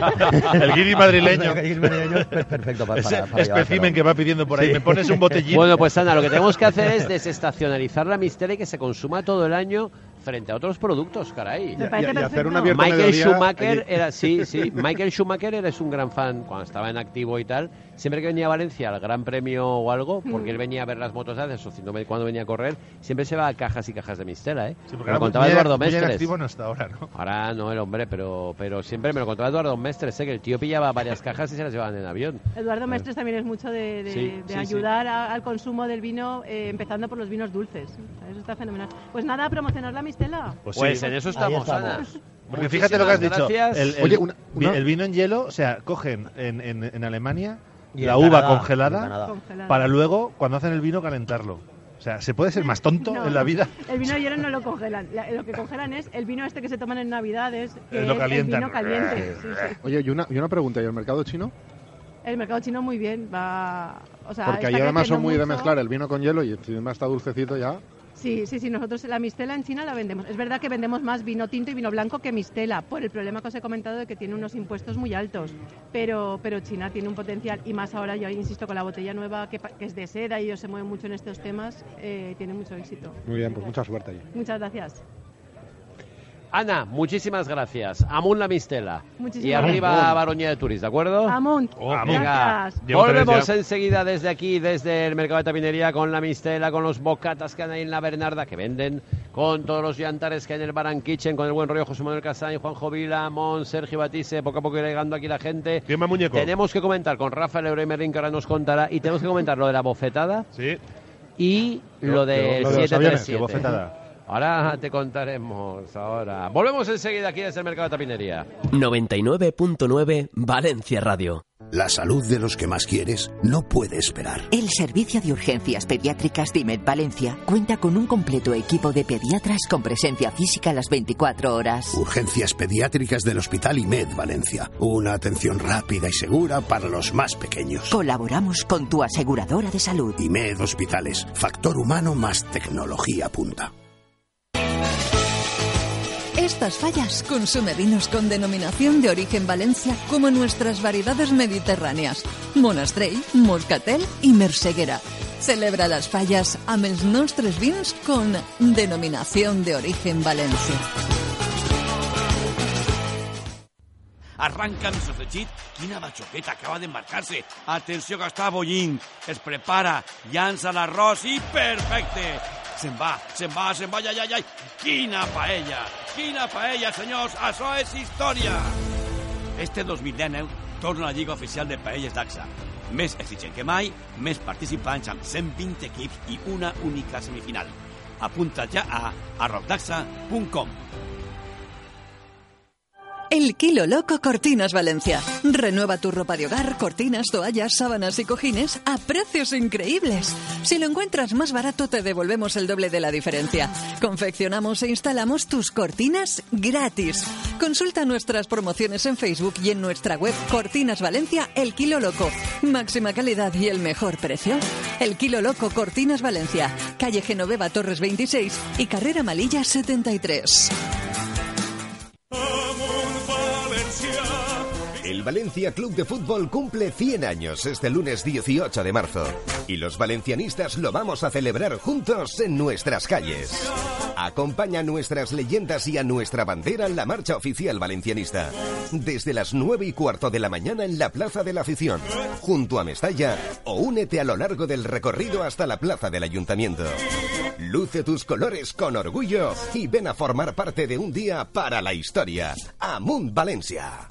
El guiri madrileño. El guiri madrileño es perfecto para espécimen que va pidiendo por ahí. Sí. Me pones un botellín. Bueno, pues Ana, lo que tenemos que hacer es desestacionalizar la mistela y que se consuma todo el año frente a otros productos, caray. Y hacer un abierto Michael Schumacher Michael Schumacher eres un gran fan cuando estaba en activo y tal. Siempre que venía a Valencia al Gran Premio o algo, porque él venía a ver las motos haces, o cuando venía a correr, siempre se va a cajas y cajas de mistela, ¿eh? Sí, me lo contaba Eduardo Mestres. Activo no está ahora, ¿no? Ahora no el hombre, pero siempre me lo contaba Eduardo Mestres, que el tío pillaba varias cajas y se las llevaban en avión. Eduardo Mestres también es mucho de ayudar al consumo del vino, empezando por los vinos dulces. Eso está fenomenal. Pues nada, promocionar la mistela. Pues en eso estamos, Ana. Porque fíjate lo que has dicho. Oye, el vino en hielo, o sea, cogen en Alemania la uva congelada para luego, cuando hacen el vino, calentarlo. O sea, ¿se puede ser más tonto en la vida? El vino de hielo no lo congelan. Lo que congelan es el vino este que se toman en Navidades, que lo calientan. El vino caliente. Sí. Oye, y una pregunta, ¿y el mercado chino? El mercado chino muy bien, va... O sea, porque ahí además son muy de mezclar el vino con hielo y encima está dulcecito ya. Sí, nosotros la mistela en China la vendemos. Es verdad que vendemos más vino tinto y vino blanco que mistela, por el problema que os he comentado de que tiene unos impuestos muy altos. Pero China tiene un potencial, y más ahora, yo insisto, con la botella nueva que es de seda y ellos se mueven mucho en estos temas, tiene mucho éxito. Muy bien, pues mucha suerte allí. Muchas gracias. Ana, muchísimas gracias. Amunt la mistela. Muchísimas y arriba gracias. Baronia de Turis, ¿de acuerdo? Amunt. Venga, Gracias. volvemos enseguida desde aquí, desde el mercado de tapinería, con la mistela, con los bocatas que hay en la Bernarda, que venden, con todos los llantares que hay en el Bar and Kitchen, con el buen rollo José Manuel Castaño, Juanjo Vila, Mon, Sergio Batiste, poco a poco irá llegando aquí la gente. ¿Quién más, muñeco? Tenemos que comentar con Rafael Leroy Merlin, que ahora nos contará, y tenemos que comentar lo de la bofetada. Sí. Y lo de los aviones, 737. bofetada. Ahora te contaremos, ahora. Volvemos enseguida aquí desde el mercado de tapinería. 99.9 Valencia Radio. La salud de los que más quieres no puede esperar. El Servicio de Urgencias Pediátricas de IMED Valencia cuenta con un completo equipo de pediatras con presencia física las 24 horas. Urgencias pediátricas del Hospital IMED Valencia. Una atención rápida y segura para los más pequeños. Colaboramos con tu aseguradora de salud. IMED Hospitales. Factor humano más tecnología punta. Estas fallas consume vinos con denominación de origen Valencia como nuestras variedades mediterráneas, Monastrell, Moscatel y Merseguera. Celebra las fallas amb els nostres vins con denominación de origen Valencia. Arranca nuestro fletxit. Quina bachoqueta acaba de embarcarse. Atenció que està bullint. Es prepara, llança l'arròs i perfecte. Se'n va, ai. Quina paella, senyors, això és història. Este 2019 torna a la Lliga Oficial de Paelles d'AXA. Més exigent que mai, més participants amb 120 equips i una única semifinal. Apunta't ja a arrocdaxa.com. El Kilo Loco Cortinas Valencia. Renueva tu ropa de hogar, cortinas, toallas, sábanas y cojines a precios increíbles. Si lo encuentras más barato, te devolvemos el doble de la diferencia. Confeccionamos e instalamos tus cortinas gratis. Consulta nuestras promociones en Facebook y en nuestra web Cortinas Valencia, El Kilo Loco. Máxima calidad y el mejor precio. El Kilo Loco Cortinas Valencia. Calle Genoveva Torres 26 y Carrera Malilla 73. El Valencia Club de Fútbol cumple 100 años este lunes 18 de marzo y los valencianistas lo vamos a celebrar juntos en nuestras calles. Acompaña a nuestras leyendas y a nuestra bandera en la marcha oficial valencianista. Desde las 9:15 de la mañana en la Plaza de la Afición, junto a Mestalla, o únete a lo largo del recorrido hasta la Plaza del Ayuntamiento. Luce tus colores con orgullo y ven a formar parte de un día para la historia. Amunt Valencia.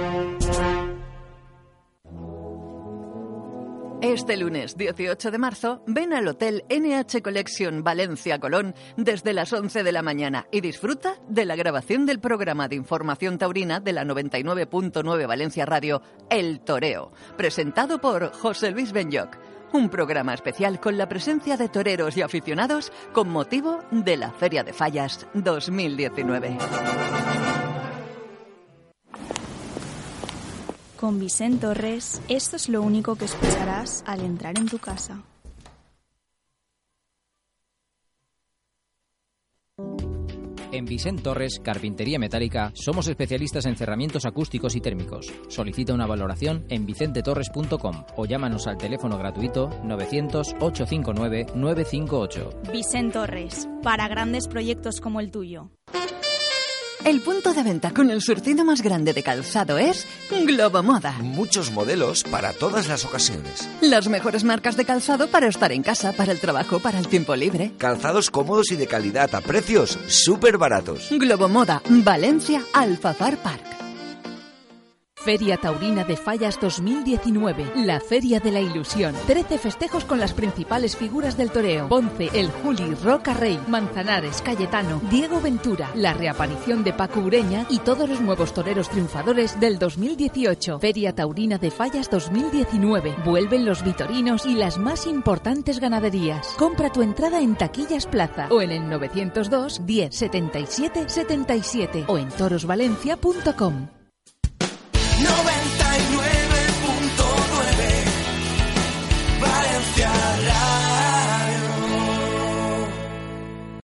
Este lunes 18 de marzo, ven al Hotel NH Collection Valencia Colón desde las 11 de la mañana y disfruta de la grabación del programa de información taurina de la 99.9 Valencia Radio, El Toreo, presentado por José Luis Benyoc. Un programa especial con la presencia de toreros y aficionados con motivo de la Feria de Fallas 2019. Con Vicent Torres, esto es lo único que escucharás al entrar en tu casa. En Vicent Torres, Carpintería Metálica, somos especialistas en cerramientos acústicos y térmicos. Solicita una valoración en vicentetorres.com o llámanos al teléfono gratuito 900-859-958. Vicent Torres, para grandes proyectos como el tuyo. El punto de venta con el surtido más grande de calzado es Globo Moda. Muchos modelos para todas las ocasiones. Las mejores marcas de calzado para estar en casa, para el trabajo, para el tiempo libre. Calzados cómodos y de calidad a precios súper baratos. Globo Moda, Valencia, Alfafar Park. Feria Taurina de Fallas 2019, la Feria de la Ilusión. 13 festejos con las principales figuras del toreo. Ponce, El Juli, Roca Rey, Manzanares, Cayetano, Diego Ventura, la reaparición de Paco Ureña y todos los nuevos toreros triunfadores del 2018. Feria Taurina de Fallas 2019. Vuelven los vitorinos y las más importantes ganaderías. Compra tu entrada en Taquillas Plaza o en el 902 10 77 77 o en torosvalencia.com. No